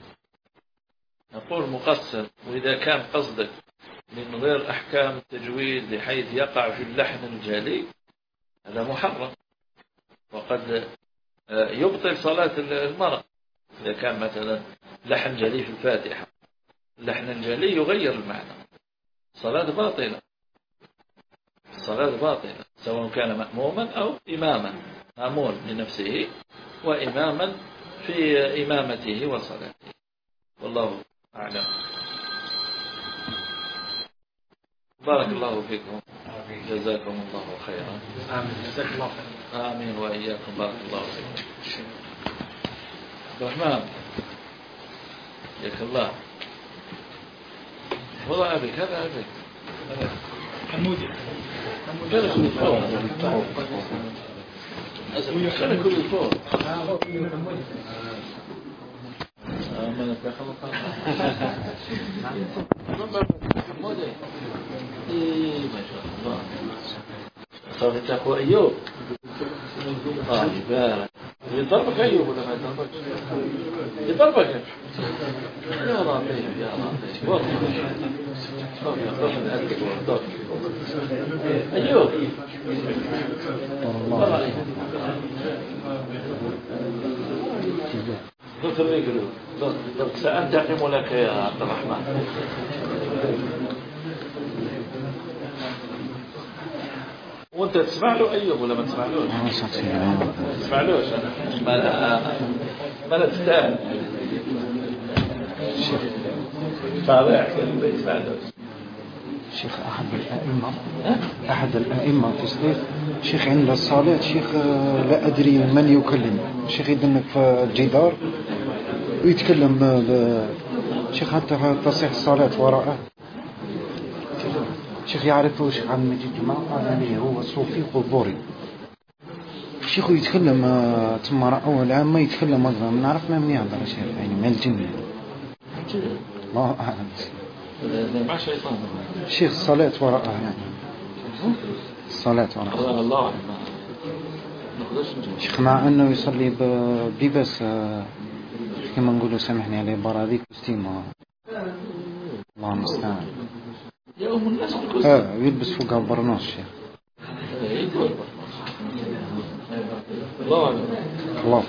نقول مقصر. وإذا كان قصدك من غير أحكام التجويد بحيث يقع في اللحن الجلي هذا محرم، وقد يبطل صلاة المرأة إذا كان مثلا لحن جلي في الفاتحة. اللحن الجلي يغير المعنى، صلاة باطلة، الصلاة باطلة سواء كان مأموما أو إماما، مأمون لنفسه وإماما في إمامته وصلاته. والله أعلم. بارك الله فيكم، جزاكم الله خيرا. آمين. جزاك الله خيرا. آمين وإياكم. بارك الله فيكم. عبد الرحمن ياك الله. والله أبيك هذا أبيك حمودي كان كل فوق كان كل فوق آمين يا خلق حمودي إيه ما شاء الله. صار تقوى أيوب. آه يبارك. يضربك أيوب ولا ما يضربك؟ يضربك يا لطيف يا لطيف. أيوب قلت لي قلت سأنتقم لك يا عبد الرحمن. وانت تسمع له أيوب ولا ما تسمعلوش؟ ما تسمعلوش. ما لا ما لا تستاهل طالع كلمة يسمعلوش. شيخ أحد الأئمة أحد الأئمة في الصيف شيخ عند الصلاة شيخ لا أدري من يكلم شيخ يدنك في الجدار ويتكلم شيخ حتى تصيح الصلاة وراءه. شيخ يعرفه شيخ عبد المجيد جماعة قال لي هو صوفي قبوري. شيخ يتكلم تما أول عام ما يتكلم أكثر من عرفنا من يهضر شيخ يعني من الجن. الله أعلم. مع شيطان. شيخ الصلاة وراءه يعني. الصلاة وراءه. الله أعلم. شيخ مع أنه يصلي بلباس كما نقولوا سامحني عليه براديك وستيما. الله المستعان. يوم الناس اه يلبس فوقها برنوس شيخ. الله أعلم. الله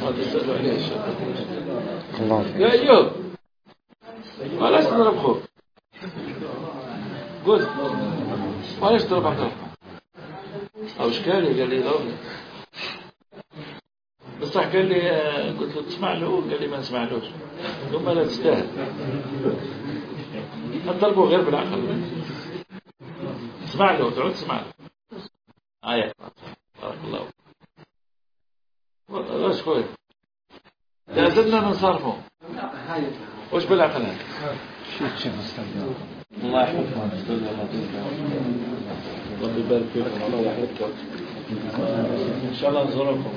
الله يا أيوب ولا تضرب خوك قلت ولا تضرب عبد الرحمن أو إشكالي قال لي ضربني بس قال لي قلت له تسمع له قال لي ما نسمعلوش ثم لا تستاهل نضربه غير بالعقل اسمع له تعود تسمع له آية بارك الله واش خويا لازمنا نصرفه واش بالعقل هذا شيخ شيخ استاذ الله يحفظكم الله يبارك فيكم الله يحفظكم ان شاء الله نزوركم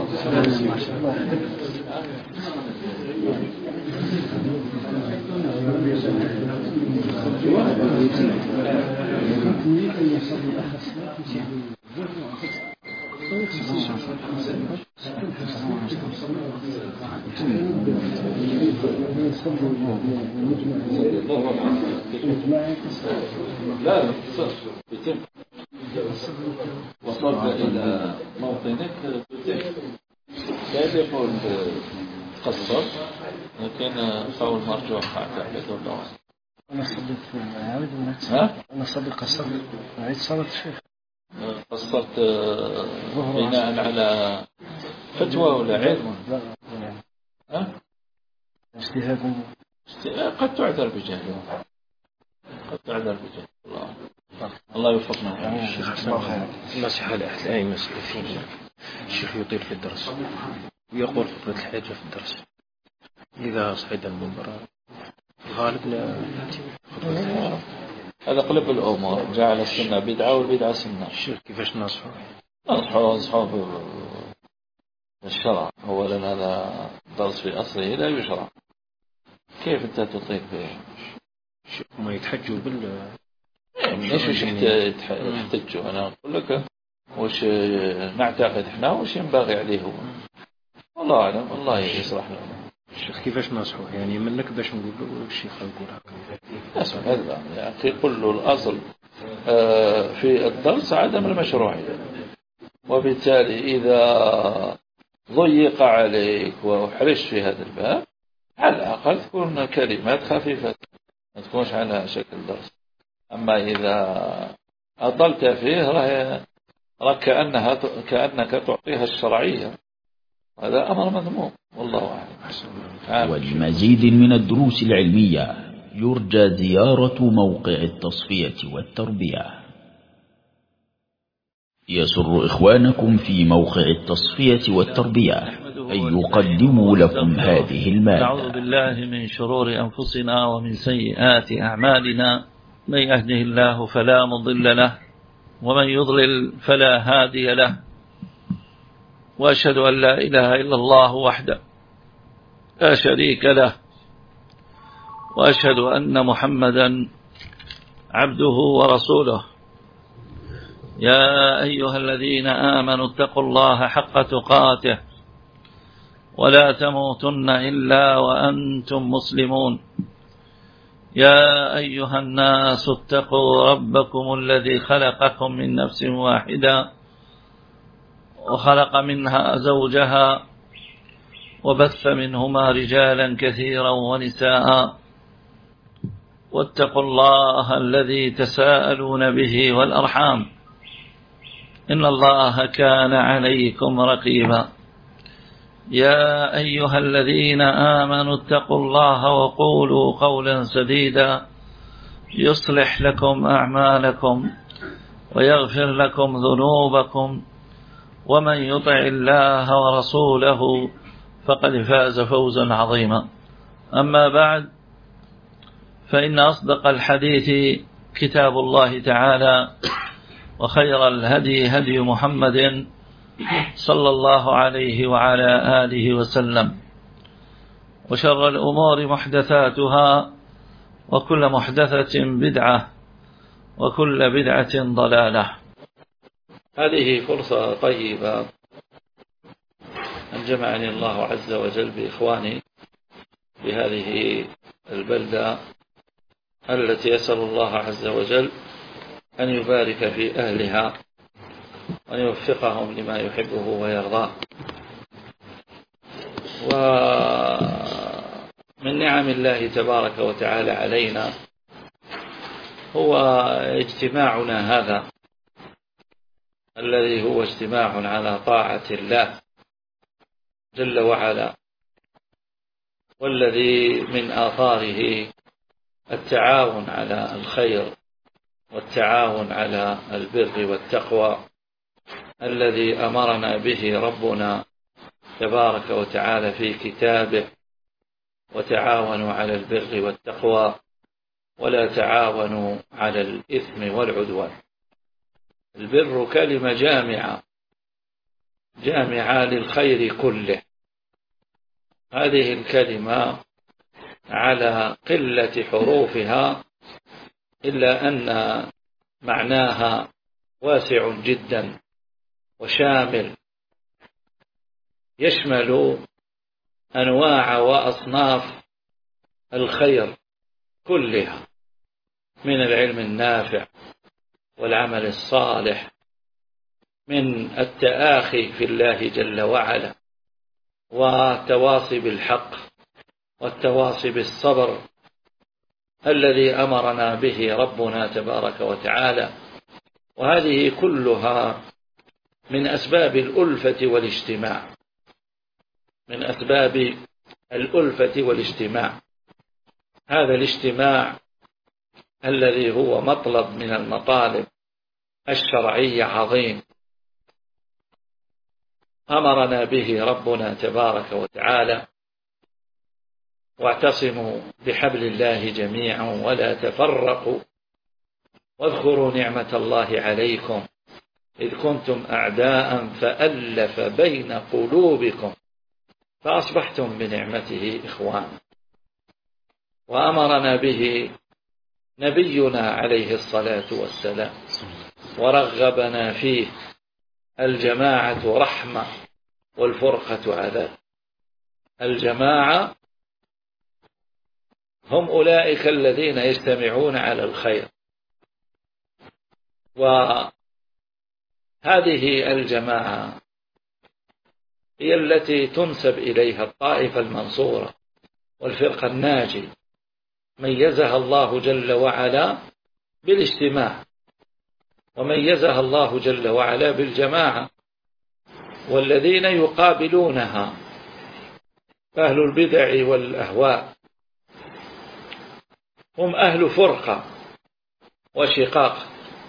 لا لا يتم وصلت إلى موطنك كيف يقول تقصر لكن قول مرجوح أعتقد والله أنا صديق في العاود ها؟ أنا صديق قصرت عيد صلاة الشيخ قصرت بناء على فتوى ولا علم؟ لا ها؟ اجتهاد قد تعذر بجهل قد تعذر بجهل الله الله يوفقنا الله خير. النصيحة لأحد الأئمة السلفيين الشيخ يطيل في الدرس ويقول خطبة الحاجة في الدرس إذا صعد المنبر الغالب لا خطبة هذا قلب الأمور جعل السنة بدعة والبدعة سنة. الشيخ كيفاش نصحه؟ نصحه نصحه بالشرع. أولا هذا درس في أصله لا يشرع. كيف أنت تطيق به؟ ما يتحجوا بال ليش وش يحتجوا؟ أنا أقول لك وش نعتقد إحنا وش ينبغي عليه هو. والله أعلم، الله يصلح لنا. الشيخ كيفاش نصحوا يعني منك باش نقول الشيخ يقول هكا؟ اسمع هذا يا أخي، قل له الأصل في الدرس عدم المشروعية، وبالتالي إذا ضيق عليك وحرش في هذا الباب على الأقل تكون كلمات خفيفة، ما تكونش على شكل درس. أما إذا أطلت فيه راه كأنها كأنك تعطيها الشرعية، هذا أمر مذموم والله أعلم. ولمزيد من الدروس العلمية يرجى زيارة موقع التصفية والتربية. يسر إخوانكم في موقع التصفية والتربية أن يقدموا لكم هذه المادة. نعوذ بالله من شرور أنفسنا ومن سيئات أعمالنا، من يهده الله فلا مضل له ومن يضلل فلا هادي له، وأشهد أن لا إله إلا الله وحده لا شريك له، وأشهد أن محمدا عبده ورسوله. يا أيها الذين آمنوا اتقوا الله حق تقاته ولا تموتن إلا وأنتم مسلمون. يا أيها الناس اتقوا ربكم الذي خلقكم من نفس واحدة وخلق منها زوجها وبث منهما رجالا كثيرا ونساء، واتقوا الله الذي تساءلون به والأرحام إن الله كان عليكم رقيبا. يا أيها الذين آمنوا اتقوا الله وقولوا قولا سديدا يصلح لكم أعمالكم ويغفر لكم ذنوبكم، ومن يطع الله ورسوله فقد فاز فوزا عظيما. أما بعد، فإن أصدق الحديث كتاب الله تعالى، وخير الهدي هدي محمد صلى الله عليه وعلى آله وسلم، وشر الأمور محدثاتها، وكل محدثة بدعة، وكل بدعة ضلالة. هذه فرصة طيبة أن جمعني الله عز وجل بإخواني بهذه البلدة التي يسأل الله عز وجل أن يبارك في أهلها وأن يوفقهم لما يحبه ويرضاه. ومن نعم الله تبارك وتعالى علينا هو اجتماعنا هذا الذي هو اجتماع على طاعة الله جل وعلا، والذي من آثاره التعاون على الخير والتعاون على البر والتقوى الذي أمرنا به ربنا تبارك وتعالى في كتابه: وتعاونوا على البر والتقوى ولا تعاونوا على الإثم والعدوان. البر كلمة جامعة جامعة للخير كله. هذه الكلمة على قلة حروفها إلا أن معناها واسع جدا وشامل، يشمل أنواع وأصناف الخير كلها، من العلم النافع والعمل الصالح، من التآخي في الله جل وعلا، والتواصي بالحق والتواصي بالصبر الذي أمرنا به ربنا تبارك وتعالى. وهذه كلها من أسباب الألفة والاجتماع، من أسباب الألفة والاجتماع. هذا الاجتماع الذي هو مطلب من المطالب الشرعية عظيم، أمرنا به ربنا تبارك وتعالى: واعتصموا بحبل الله جميعا ولا تفرقوا واذكروا نعمة الله عليكم إذ كنتم أعداء فألف بين قلوبكم فأصبحتم بنعمته إخوانا. وأمرنا به نبينا عليه الصلاة والسلام ورغبنا فيه. الجماعة رحمة والفرقة عذاب. الجماعة هم أولئك الذين يجتمعون على الخير، وهذه الجماعة هي التي تنسب إليها الطائفة المنصورة والفرقة الناجية، ميزها الله جل وعلا بالاجتماع، وميزها الله جل وعلا بالجماعة. والذين يقابلونها أهل البدع والأهواء هم أهل فرقة وشقاق،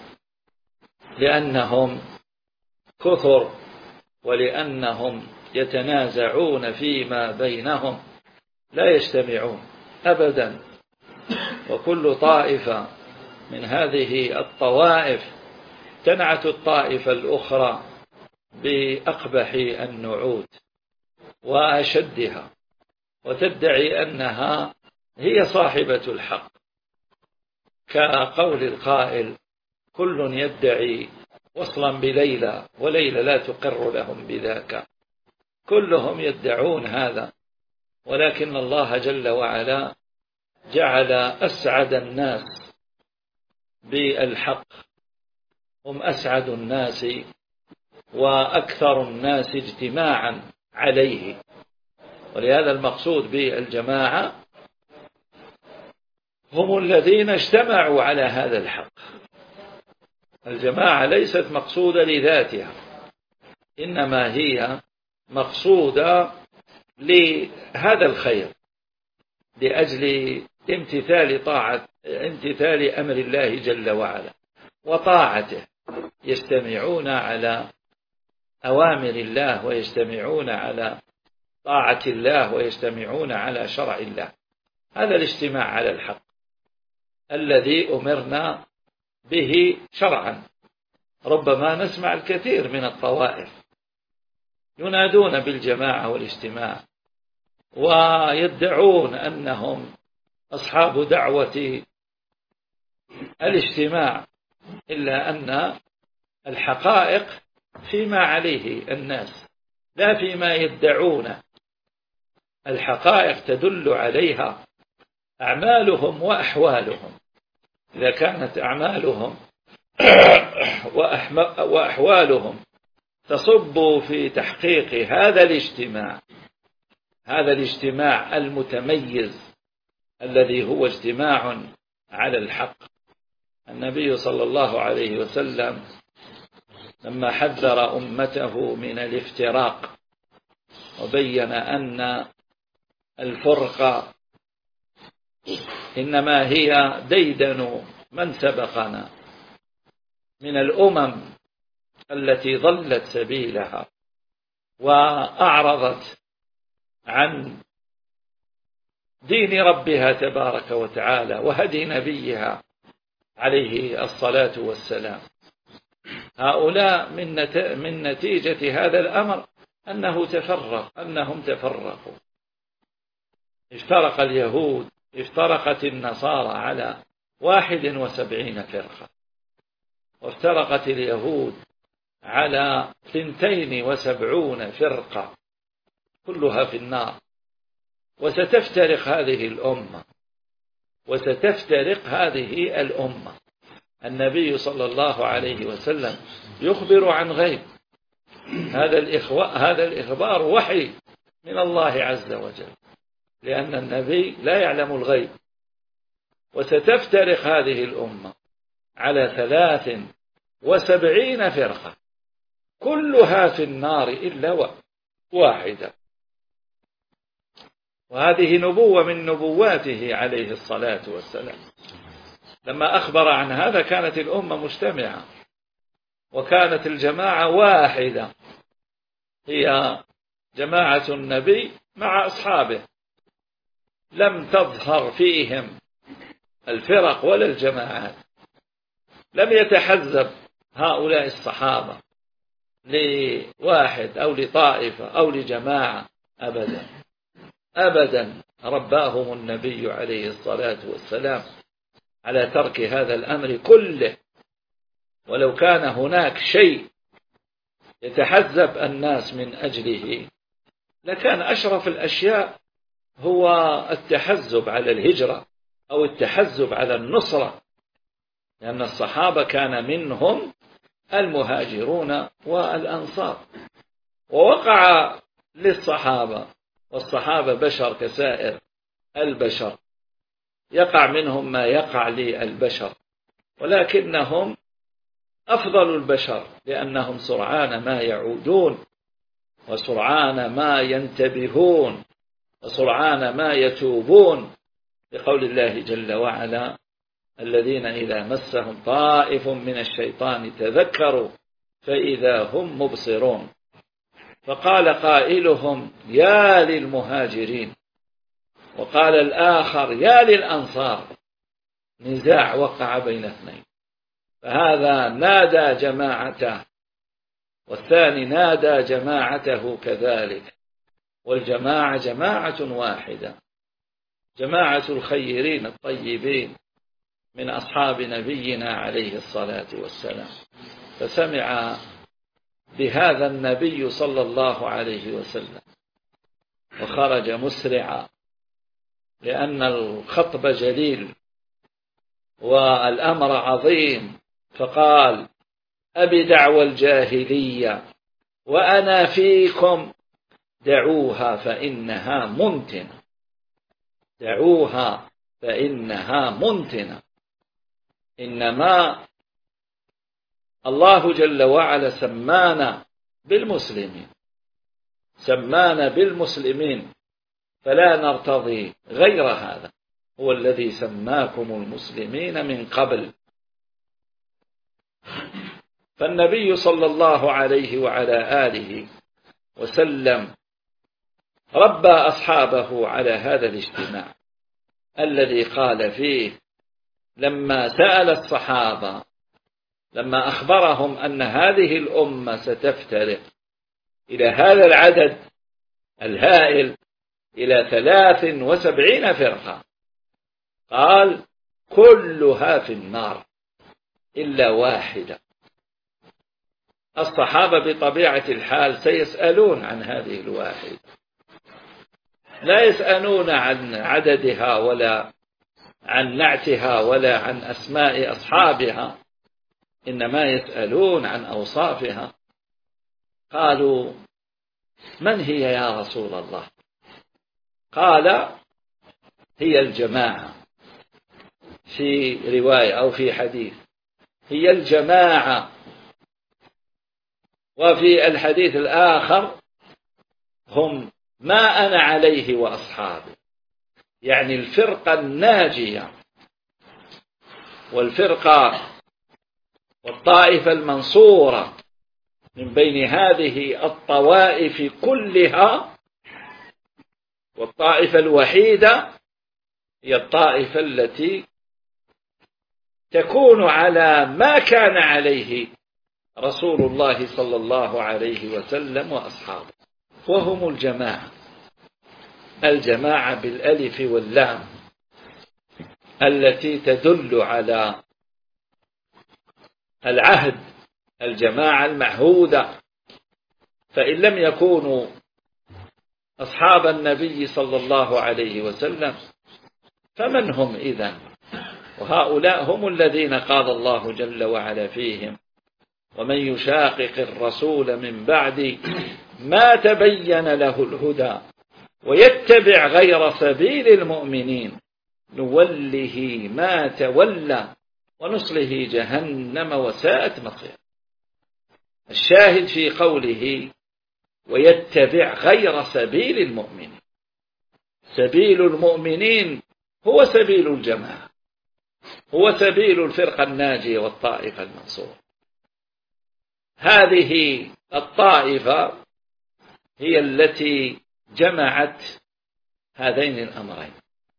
لأنهم كثر، ولأنهم يتنازعون فيما بينهم، لا يجتمعون أبدا. وكل طائفة من هذه الطوائف تنعت الطائفة الأخرى بأقبح النعوت وأشدها، وتدعي أنها هي صاحبة الحق، كقول القائل: كل يدعي وصلا بليلى وليلى لا تقر لهم بذاك. كلهم يدعون هذا، ولكن الله جل وعلا جعل أسعد الناس بالحق هم أسعد الناس وأكثر الناس اجتماعا عليه. ولهذا المقصود بالجماعة هم الذين اجتمعوا على هذا الحق. الجماعة ليست مقصودة لذاتها، إنما هي مقصودة لهذا الخير، لأجل امتثال طاعة امتثال أمر الله جل وعلا وطاعته. يجتمعون على أوامر الله، ويجتمعون على طاعة الله، ويجتمعون على شرع الله. هذا الاجتماع على الحق الذي أمرنا به شرعا. ربما نسمع الكثير من الطوائف ينادون بالجماعة والاجتماع، ويدعون أنهم أصحاب دعوة الاجتماع، إلا أن الحقائق فيما عليه الناس لا فيما يدعون. الحقائق تدل عليها أعمالهم وأحوالهم. إذا كانت أعمالهم وأحوالهم تصب في تحقيق هذا الاجتماع، هذا الاجتماع المتميز الذي هو اجتماع على الحق. النبي صلى الله عليه وسلم لما حذر أمته من الافتراق وبين أن الفرقة إنما هي ديدن من سبقنا من الأمم التي ضلت سبيلها وأعرضت عن دين ربها تبارك وتعالى وهدي نبيها عليه الصلاة والسلام. هؤلاء من من نتيجة هذا الأمر أنه تفرق أنهم تفرقوا. افترق اليهود، افترقت النصارى على واحد وسبعين فرقة، وافترقت اليهود على ثنتين وسبعون فرقة، كلها في النار. وستفترق هذه الأمة، وستفترق هذه الأمة. النبي صلى الله عليه وسلم يخبر عن غيب. هذا الإخوة هذا الإخبار وحي من الله عز وجل، لأن النبي لا يعلم الغيب. وستفترق هذه الأمة على ثلاث وسبعين فرقة، كلها في النار إلا واحدة. وهذه نبوة من نبواته عليه الصلاة والسلام. لما أخبر عن هذا كانت الأمة مجتمعة، وكانت الجماعة واحدة، هي جماعة النبي مع أصحابه. لم تظهر فيهم الفرق ولا الجماعات. لم يتحزب هؤلاء الصحابة لواحد أو لطائفة أو لجماعة أبدا أبدا. رباهم النبي عليه الصلاة والسلام على ترك هذا الأمر كله. ولو كان هناك شيء يتحزب الناس من أجله لكان أشرف الأشياء هو التحزب على الهجرة أو التحزب على النصرة، لأن الصحابة كان منهم المهاجرون والأنصار، ووقع للصحابة، والصحابة بشر كسائر البشر، يقع منهم ما يقع للبشر، ولكنهم أفضل البشر لأنهم سرعان ما يعودون، وسرعان ما ينتبهون، وسرعان ما يتوبون، لقول الله جل وعلا: الذين إذا مسهم طائف من الشيطان تذكروا فإذا هم مبصرون. فقال قائلهم: يا للمهاجرين، وقال الآخر: يا للأنصار. نزاع وقع بين اثنين، فهذا نادى جماعته والثاني نادى جماعته كذلك، والجماعة جماعة واحدة، جماعة الخيرين الطيبين من أصحاب نبينا عليه الصلاة والسلام. فسمع بهذا النبي صلى الله عليه وسلم وخرج مسرعا، لأن الخطب جليل والأمر عظيم، فقال: أبي دعوى الجاهلية وأنا فيكم، دعوها فإنها منتنة، دعوها فإنها منتنة. إنما الله جل وعلا سمانا بالمسلمين، سمانا بالمسلمين، فلا نرتضي غير هذا، هو الذي سماكم المسلمين من قبل. فالنبي صلى الله عليه وعلى آله وسلم ربى أصحابه على هذا الاجتماع الذي قال فيه لما سأل الصحابة، لما أخبرهم أن هذه الأمة ستفترق إلى هذا العدد الهائل، إلى ثلاث وسبعين فرقة، قال: كلها في النار إلا واحدة. الصحابة بطبيعة الحال سيسألون عن هذه الواحدة، لا يسألون عن عددها ولا عن نعتها ولا عن أسماء أصحابها، إنما يسألون عن أوصافها. قالوا: من هي يا رسول الله؟ قال: هي الجماعة، في رواية أو في حديث هي الجماعة، وفي الحديث الآخر هم ما أنا عليه وأصحابي، يعني الفرقة الناجية والفرقة والطائفة المنصورة من بين هذه الطوائف كلها. والطائفة الوحيدة هي الطائفة التي تكون على ما كان عليه رسول الله صلى الله عليه وسلم وأصحابه، وهم الجماعة، الجماعة بالألف واللام التي تدل على العهد، الجماعة المعهودة. فإن لم يكونوا أصحاب النبي صلى الله عليه وسلم فمن هم إذن؟ وهؤلاء هم الذين قال الله جل وعلا فيهم: ومن يشاقق الرسول من بعد ما تبين له الهدى ويتبع غير سبيل المؤمنين نوله ما تولى ونصله جهنم وساءت مصيرا. الشاهد في قوله ويتبع غير سبيل المؤمنين، سبيل المؤمنين هو سبيل الجماعة، هو سبيل الفرقة الناجية والطائفة المنصورة. هذه الطائفة هي التي جمعت هذين الأمرين،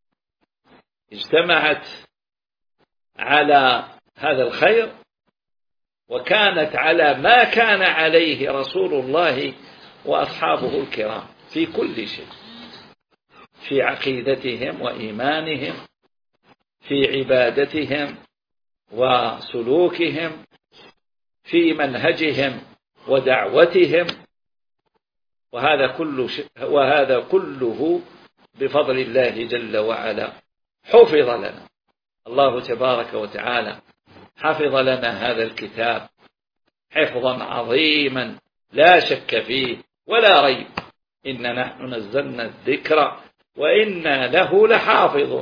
اجتمعت على هذا الخير، وكانت على ما كان عليه رسول الله وأصحابه الكرام في كل شيء، في عقيدتهم وإيمانهم، في عبادتهم وسلوكهم، في منهجهم ودعوتهم، وهذا كله وهذا كله بفضل الله جل وعلا حفظ لنا. الله تبارك وتعالى حفظ لنا هذا الكتاب حفظا عظيما لا شك فيه ولا ريب. إن نحن نزلنا الذكر وإنا له لحافظ.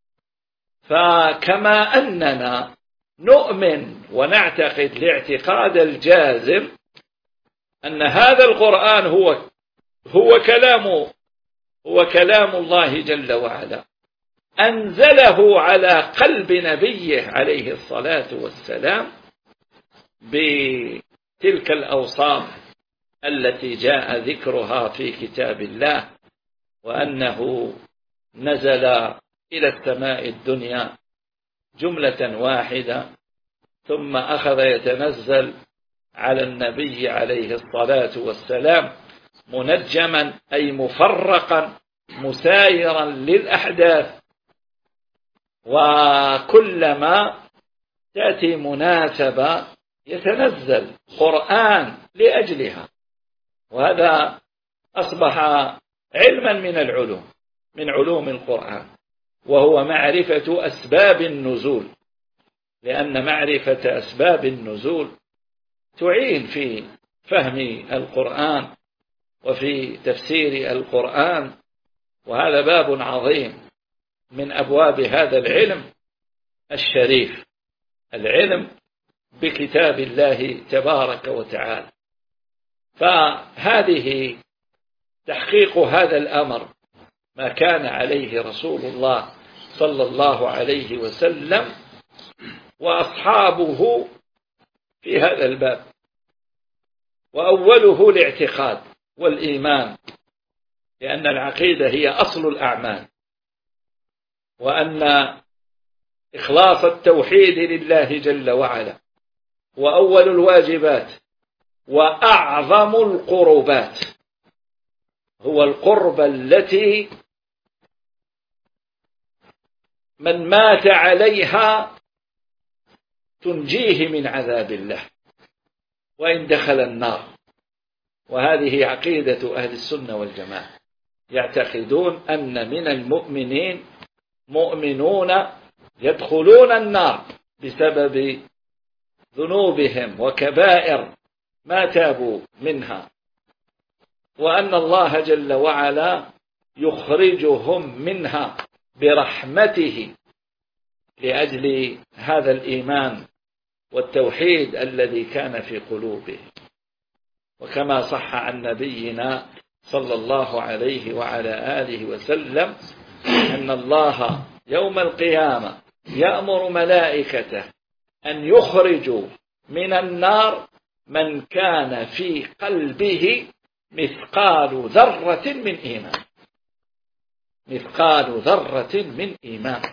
فكما أننا نؤمن ونعتقد الاعتقاد الجازم أن هذا القرآن هو هو كلام هو كلام الله جل وعلا، أنزله على قلب نبيه عليه الصلاة والسلام بتلك الأوصاف التي جاء ذكرها في كتاب الله، وأنه نزل إلى السماء الدنيا جملة واحدة، ثم أخذ يتنزل على النبي عليه الصلاة والسلام منجما أي مفرقا مسايرا للأحداث، وكلما تأتي مناسبة يتنزل قرآن لأجلها. وهذا أصبح علما من العلوم من علوم القرآن، وهو معرفة أسباب النزول، لأن معرفة أسباب النزول تعين في فهم القرآن وفي تفسير القرآن، وهذا باب عظيم من أبواب هذا العلم الشريف، العلم بكتاب الله تبارك وتعالى. فهذه تحقيق هذا الأمر ما كان عليه رسول الله صلى الله عليه وسلم وأصحابه في هذا الباب. وأوله الاعتقاد والإيمان، لأن العقيدة هي أصل الأعمال، وأن إخلاص التوحيد لله جل وعلا وأول الواجبات وأعظم القربات، هو القربة التي من مات عليها تنجيه من عذاب الله وإن دخل النار. وهذه عقيدة أهل السنة والجماعة، يعتقدون أن من المؤمنين مؤمنون يدخلون النار بسبب ذنوبهم وكبائر ما تابوا منها، وأن الله جل وعلا يخرجهم منها برحمته لأجل هذا الإيمان والتوحيد الذي كان في قلوبهم. وكما صح عن نبينا صلى الله عليه وعلى آله وسلم أن الله يوم القيامة يأمر ملائكته أن يخرجوا من النار من كان في قلبه مثقال ذرة من إيمان، مثقال ذرة من إيمان.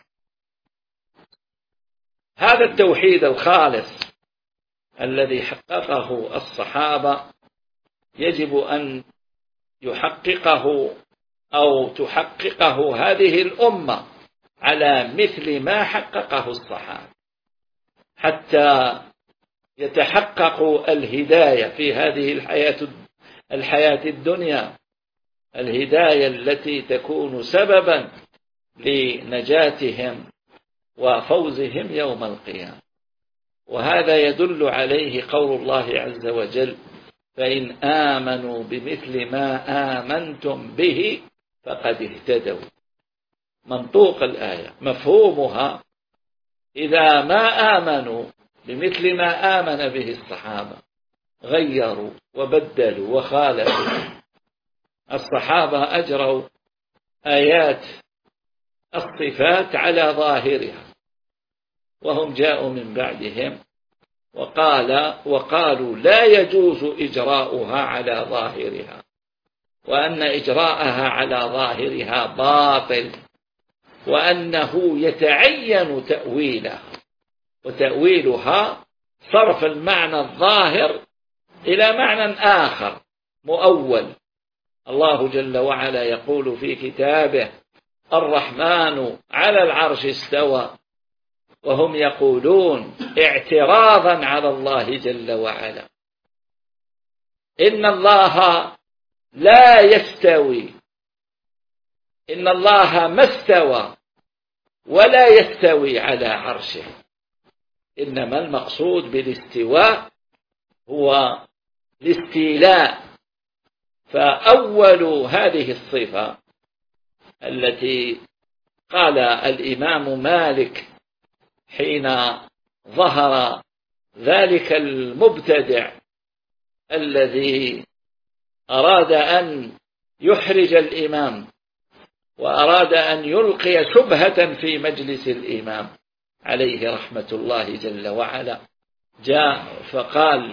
هذا التوحيد الخالص الذي حققه الصحابة يجب أن يحققه أو تحققه هذه الأمة على مثل ما حققه الصحابة، حتى يتحقق الهداية في هذه الحياة الحياة الدنيا، الهداية التي تكون سببا لنجاتهم وفوزهم يوم القيامة. وهذا يدل عليه قول الله عز وجل: فإن آمنوا بمثل ما آمنتم به فقد اهتدوا. منطوق الآية مفهومها: إذا ما آمنوا بمثل ما آمن به الصحابة غيروا وبدلوا وخالفوا. الصحابة أجروا آيات الصفات على ظاهرها، وهم جاءوا من بعدهم وقال وقالوا لا يجوز إجراؤها على ظاهرها، وأن إجراءها على ظاهرها باطل، وأنه يتعين تأويلها، وتأويلها صرف المعنى الظاهر إلى معنى آخر مؤول. الله جل وعلا يقول في كتابه: الرحمن على العرش استوى وهم يقولون اعتراضا على الله جل وعلا إن الله لا يستوي، إن الله ما استوى ولا يستوي على عرشه، إنما المقصود بالاستواء هو الاستيلاء. فأول هذه الصفة التي قال الإمام مالك حين ظهر ذلك المبتدع الذي أراد أن يحرج الإمام وأراد أن يلقي شبهة في مجلس الإمام عليه رحمة الله جل وعلا، جاء فقال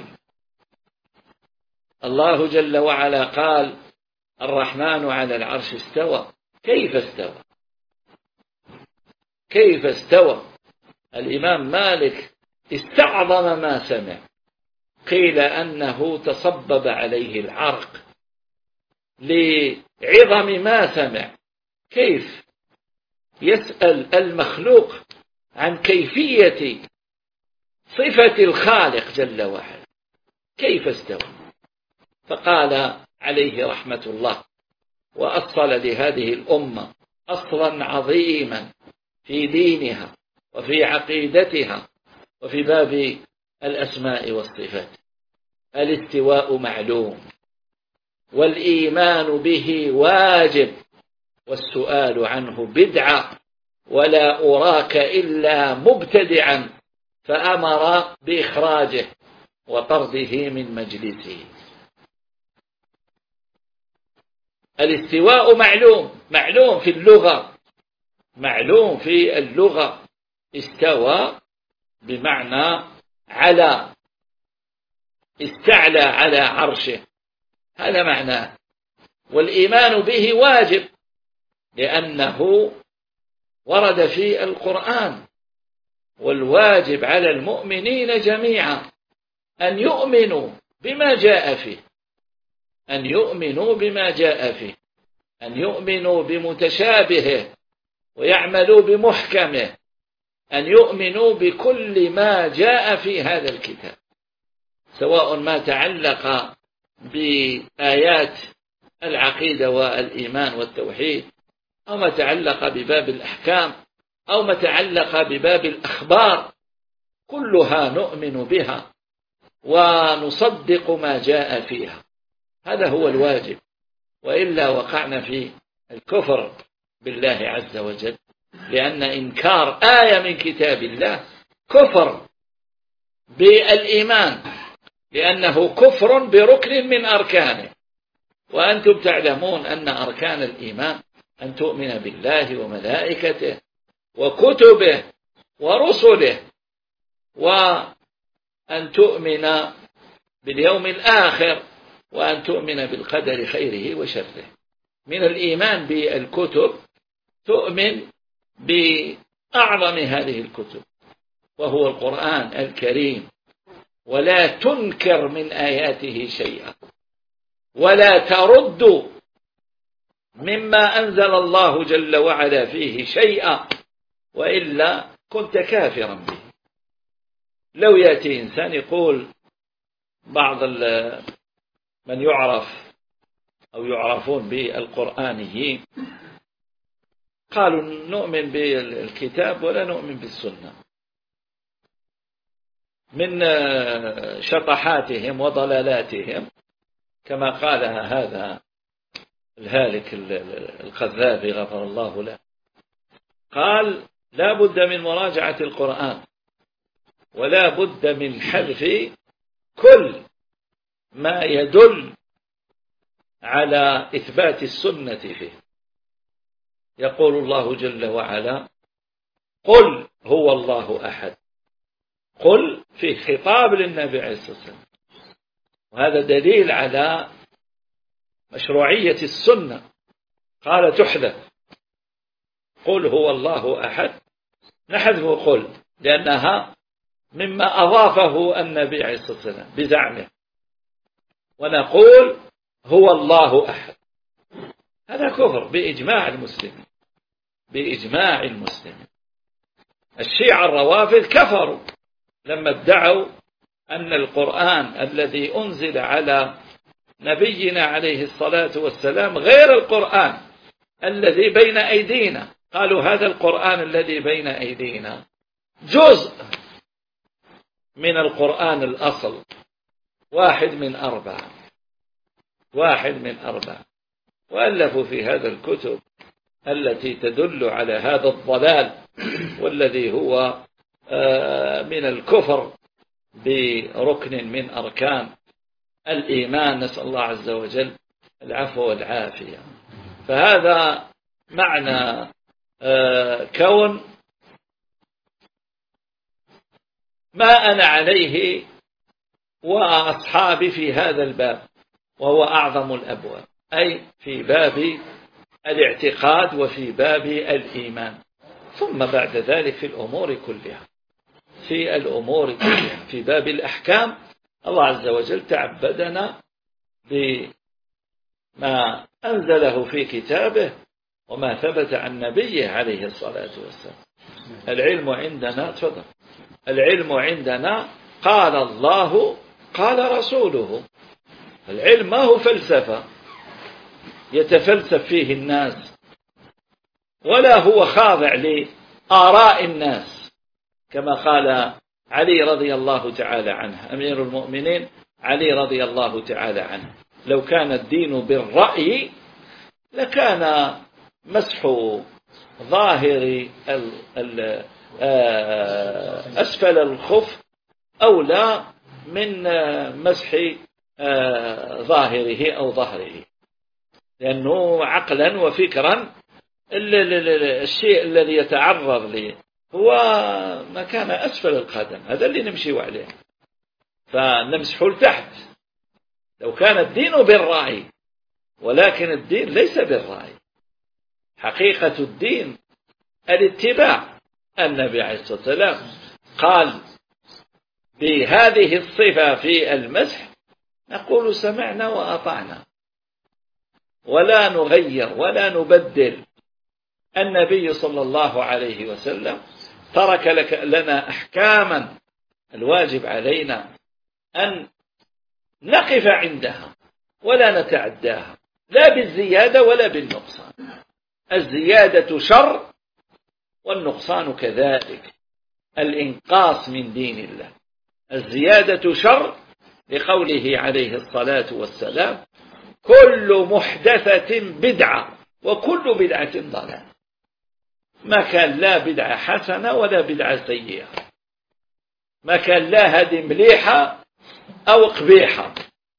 الله جل وعلا قال الرحمن على العرش استوى، كيف استوى كيف استوى؟ الإمام مالك استعظم ما سمع، قيل أنه تصبب عليه العرق لعظم ما سمع. كيف يسأل المخلوق عن كيفية صفة الخالق جل وعلا، كيف استوى؟ فقال عليه رحمة الله وأصل لهذه الأمة أصلا عظيما في دينها وفي عقيدتها وفي باب الأسماء والصفات: الاستواء معلوم والإيمان به واجب والسؤال عنه بدعة ولا أراك إلا مبتدعا، فأمر بإخراجه وطرده من مجلسه. الاستواء معلوم، معلوم في اللغة، معلوم في اللغة. استوى بمعنى على، استعلى على عرشه، هذا معناه. والإيمان به واجب لأنه ورد في القرآن: والواجب على المؤمنين جميعا أن يؤمنوا بما جاء فيه، أن يؤمنوا بما جاء فيه، أن يؤمنوا بمتشابهه ويعملوا بمحكمه، أن يؤمنوا بكل ما جاء في هذا الكتاب، سواء ما تعلق بآيات العقيدة والإيمان والتوحيد، أو ما تعلق بباب الأحكام، أو ما تعلق بباب الأخبار، كلها نؤمن بها ونصدق ما جاء فيها. هذا هو الواجب، وإلا وقعنا في الكفر بالله عز وجل، لأن إنكار آية من كتاب الله كفر بالإيمان، لأنه كفر بركن من أركانه. وأنتم تعلمون أن أركان الإيمان أن تؤمن بالله وملائكته وكتبه ورسله، وأن تؤمن باليوم الآخر، وأن تؤمن بالقدر خيره وشره. من الإيمان بالكتب تؤمن بأعظم هذه الكتب وهو القرآن الكريم، ولا تنكر من آياته شيئا، ولا ترد مما أنزل الله جل وعلا فيه شيئا، وإلا كنت كافرا به. لو يأتي إنسان يقول بعض من يعرف أو يعرفون بالقرآنيين، قالوا نؤمن بالكتاب ولا نؤمن بالسنة، من شطحاتهم وضلالاتهم كما قالها هذا الهالك القذافي غفر الله له. قال لا بد من مراجعة القرآن، ولا بد من حذف كل ما يدل على إثبات السنة فيه. يقول الله جل وعلا: قل هو الله أحد. قل في خطاب للنبي عليه الصلاة والسلام، وهذا دليل على مشروعية السنة. قال تحذف، قل هو الله أحد، نحذف قل لأنها مما أضافه النبي عليه الصلاة والسلام بزعمه، ونقول هو الله أحد. هذا كفر بإجماع المسلمين، بإجماع المسلمين. الشيعة الروافض كفروا لما ادعوا أن القرآن الذي أنزل على نبينا عليه الصلاة والسلام غير القرآن الذي بين أيدينا. قالوا هذا القرآن الذي بين أيدينا جزء من القرآن الأصل، واحد من أربعة واحد من أربعة وألفوا في هذا الكتب التي تدل على هذا الضلال والذي هو من الكفر بركن من أركان الإيمان. نسأل الله عز وجل العفو والعافية. فهذا معنى كون ما أنا عليه وأصحابي في هذا الباب، وهو أعظم الأبواب، أي في باب الاعتقاد وفي باب الإيمان. ثم بعد ذلك في الأمور كلها في الأمور كلها في باب الأحكام الله عز وجل تعبدنا بما أنزله في كتابه وما ثبت عن نبيه عليه الصلاة والسلام. العلم عندنا تفضل العلم عندنا قال الله قال رسوله. العلم ما هو فلسفة يتفلسف فيه الناس، ولا هو خاضع لآراء الناس، كما قال علي رضي الله تعالى عنه أمير المؤمنين علي رضي الله تعالى عنه: لو كان الدين بالرأي لكان مسح ظاهر أسفل الخف أولى من مسح ظاهره أو ظهره، لأنه عقلا وفكرا الشيء الذي يتعرض له هو ما كان أسفل القدم، هذا اللي نمشي عليه، فنمسح لتحت. لو كان الدين بالرأي، ولكن الدين ليس بالرأي، حقيقة الدين الاتباع. النبي عليه الصلاة والسلام قال بهذه الصفة في المسح: نقول سمعنا وأطعنا ولا نغير ولا نبدل. النبي صلى الله عليه وسلم ترك لك لنا أحكاما الواجب علينا أن نقف عندها ولا نتعداها، لا بالزيادة ولا بالنقصان. الزيادة شر والنقصان كذلك، الإنقاص من دين الله. الزيادة شر لقوله عليه الصلاة والسلام: كل محدثة بدعة وكل بدعة ضلالة. ما كان لا بدعة حسنة ولا بدعة سيئة، ما كان لا هذه مليحة أو قبيحة.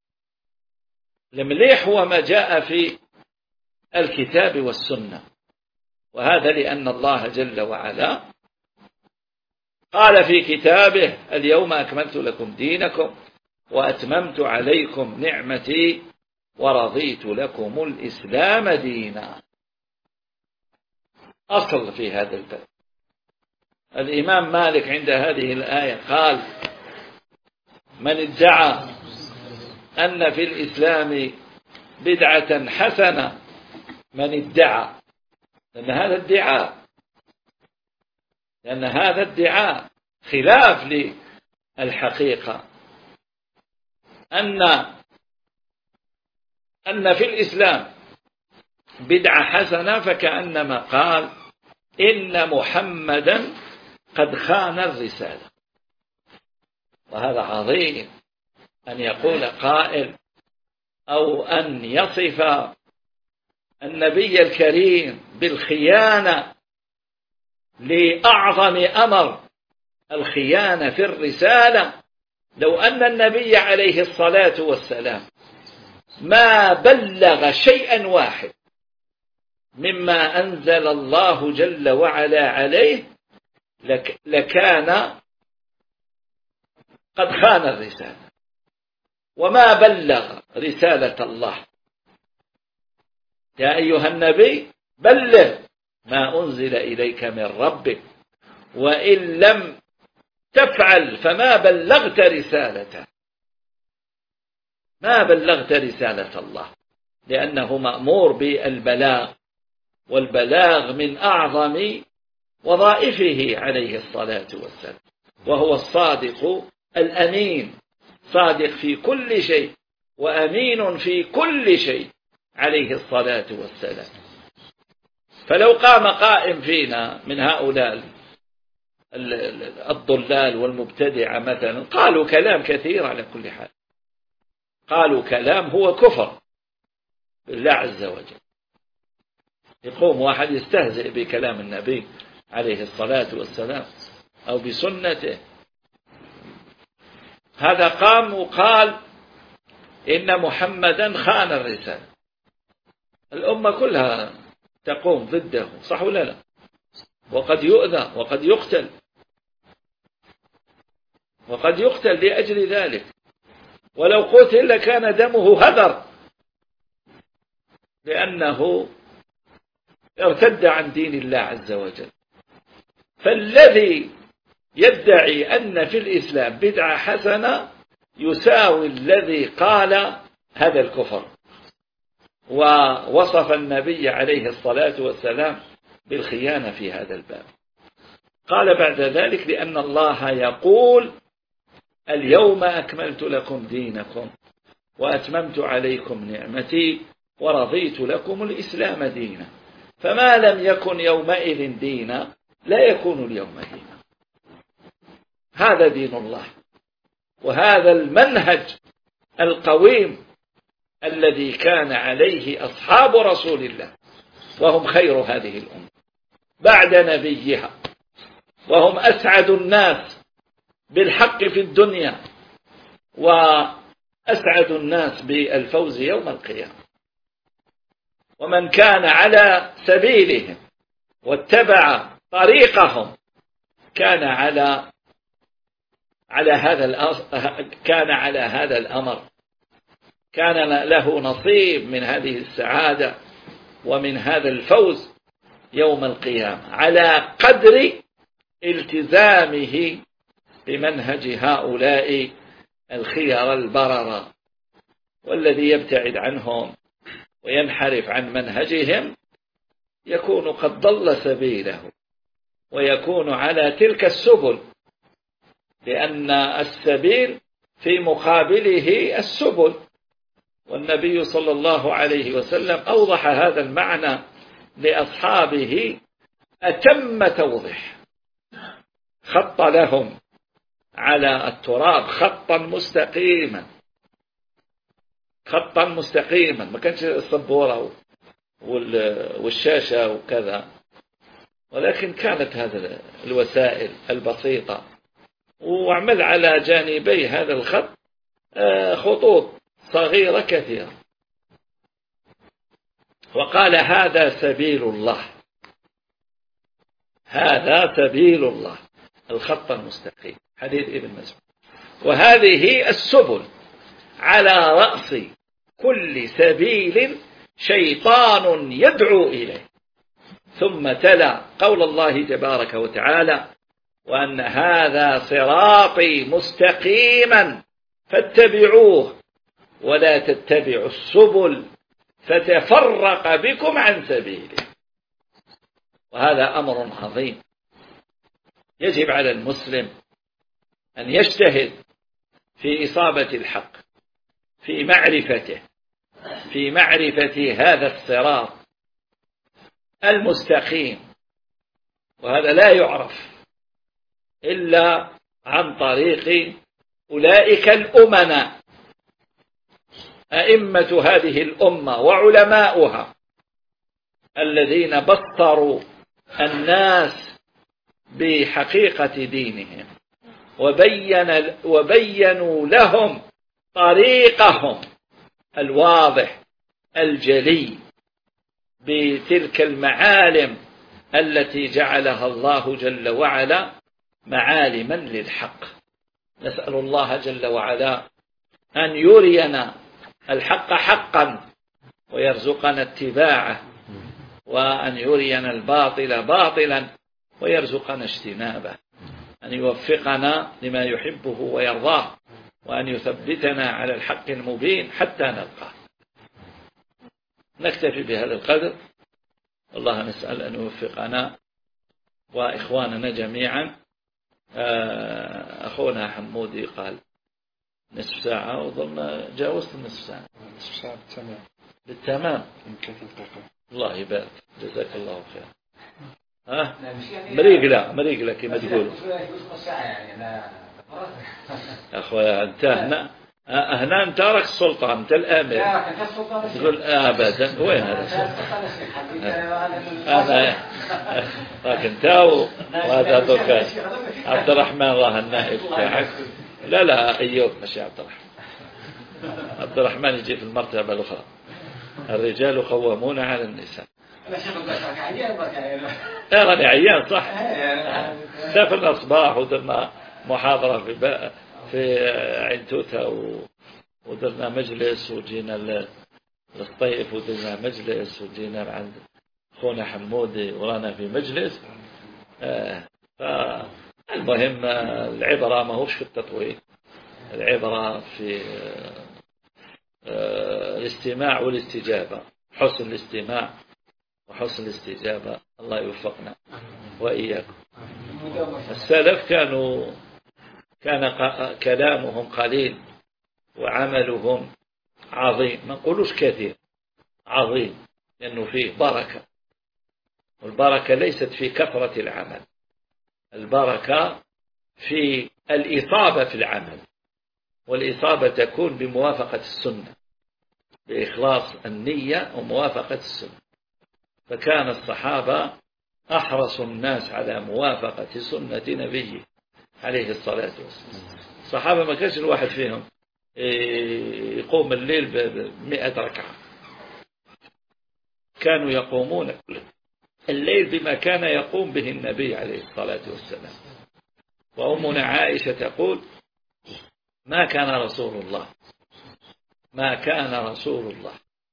المليح هو ما جاء في الكتاب والسنة، وهذا لأن الله جل وعلا قال في كتابه: اليوم أكملت لكم دينكم وأتممت عليكم نعمتي ورضيت لكم الإسلام دينا. أصل في هذا الباب. الإمام مالك عند هذه الآية قال: من ادعى أن في الإسلام بدعة حسنة، من ادعى، لأن هذا ادعاء لأن هذا ادعاء خلاف للحقيقة، أن أن في الإسلام بدعة حسنة، فكأنما قال إن محمدا قد خان الرسالة. وهذا عظيم أن يقول قائل أو أن يصف النبي الكريم بالخيانة لأعظم أمر، الخيانة في الرسالة. لو أن النبي عليه الصلاة والسلام ما بلغ شيئا واحد مما أنزل الله جل وعلا عليه لكان قد خان الرسالة، وما بلغ رسالة الله. يا أيها النبي بلغ ما أنزل إليك من ربك، وإن لم تفعل فما بلغت رسالته، ما بلغت رسالة الله، لأنه مأمور بالبلاغ، والبلاغ من أعظم وظائفه عليه الصلاة والسلام، وهو الصادق الأمين، صادق في كل شيء وأمين في كل شيء عليه الصلاة والسلام. فلو قام قائم فينا من هؤلاء الضلال والمبتدعة مثلا، قالوا كلام كثير على كل حال، قالوا كلام هو كفر بالله عز وجل. يقوم واحد يستهزئ بكلام النبي عليه الصلاة والسلام أو بسنته، هذا قام وقال إن محمدا خان الرسالة، الأمة كلها تقوم ضده، صح ولا لا؟ وقد يؤذى وقد يقتل وقد يقتل لأجل ذلك، ولو قتل لكان دمه هدر، لأنه ارتد عن دين الله عز وجل. فالذي يدعي أن في الإسلام بدعة حسنة يساوي الذي قال هذا الكفر، ووصف النبي عليه الصلاة والسلام بالخيانة في هذا الباب. قال بعد ذلك: لأن الله يقول: اليوم أكملت لكم دينكم وأتممت عليكم نعمتي ورضيت لكم الإسلام دينا، فما لم يكن يومئذ دينا لا يكون اليوم دينا. هذا دين الله، وهذا المنهج القويم الذي كان عليه أصحاب رسول الله، وهم خير هذه الأمة بعد نبيها، وهم أسعد الناس بالحق في الدنيا وأسعد الناس بالفوز يوم القيامة. ومن كان على سبيلهم واتبع طريقهم كان على على هذا كان على هذا الأمر، كان له نصيب من هذه السعادة ومن هذا الفوز يوم القيامة، على قدر التزامه بمنهج هؤلاء الخيار البررة. والذي يبتعد عنهم وينحرف عن منهجهم يكون قد ضل سبيله، ويكون على تلك السبل، لأن السبيل في مقابله السبل. والنبي صلى الله عليه وسلم أوضح هذا المعنى لأصحابه أتم توضيح، خط لهم على التراب خطا مستقيما، خطا مستقيما، ما كانش السبورة والشاشة وكذا، ولكن كانت هذه الوسائل البسيطة، وعمل على جانبي هذا الخط خطوط صغيرة كثيرة، وقال: هذا سبيل الله، هذا سبيل الله، الخط المستقيم، حديث ابن مسعود. وهذه السبل على رأس كل سبيل شيطان يدعو إليه. ثم تلا قول الله تبارك وتعالى: وأن هذا صراطي مستقيما فاتبعوه ولا تتبعوا السبل فتفرق بكم عن سبيله. وهذا أمر عظيم، يجب على المسلم أن يجتهد في إصابة الحق، في معرفته، في معرفة هذا الصراط المستقيم. وهذا لا يعرف إلا عن طريق أولئك الأمناء، أئمة هذه الأمة وعلماؤها، الذين بصروا الناس بحقيقة دينهم وبين وبينوا لهم طريقهم الواضح الجلي بتلك المعالم التي جعلها الله جل وعلا معالما للحق. نسأل الله جل وعلا أن يرينا الحق حقا ويرزقنا اتباعه، وأن يرينا الباطل باطلا ويرزقنا اجتنابه، أن يوفقنا لما يحبه ويرضاه، وأن يثبتنا على الحق المبين حتى نلقاه. نكتفي بهذا القدر، الله نسأل أن يوفقنا وإخواننا جميعا. أخونا حمودي قال نصف ساعة وظلنا جاوزت النصف ساعة. نصف ساعة بالتمام بالتمام. يمكن دقيقة. الله يبارك، جزاك الله خير. ها مريقلة مريقلة كما تقولوا. أخويا أنت هنا هنا أنت راك السلطان، أنت الآمر. تقول أبدا وين هذا؟ أنا راك أنت وهذا ذوك عبد الرحمن راه النائب تاعك. لا لا أيوب ماشي عبد الرحمن. عبد الرحمن يجي في المرتبة الأخرى. الرجال قوامون على النساء. ايه راني عيان صح. سافرنا الصباح ودرنا محاضرة في في عين توتة ودرنا مجلس وجينا للصيف ودرنا مجلس وجينا عند خونا حمودي ورانا في مجلس. فالمهم العبرة ما هوش في التطويل، العبرة في الاستماع والاستجابة، حسن الاستماع وحسن الاستجابة. الله يوفقنا وإياكم. السلف كانوا كان كلامهم قليل وعملهم عظيم، ما نقولوش كثير، عظيم، لأنه فيه بركة. والبركة ليست في كثرة العمل، البركة في الإصابة في العمل، والإصابة تكون بموافقة السنة، بإخلاص النية وموافقة السنة. فكان الصحابة أحرص الناس على موافقة سنة نبيه عليه الصلاة والسلام. الصحابة ما كانش الواحد فيهم يقوم الليل بمئة ركعة، كانوا يقومون الليل بما كان يقوم به النبي عليه الصلاة والسلام. وأمنا عائشة تقول ما كان رسول الله ما كان رسول الله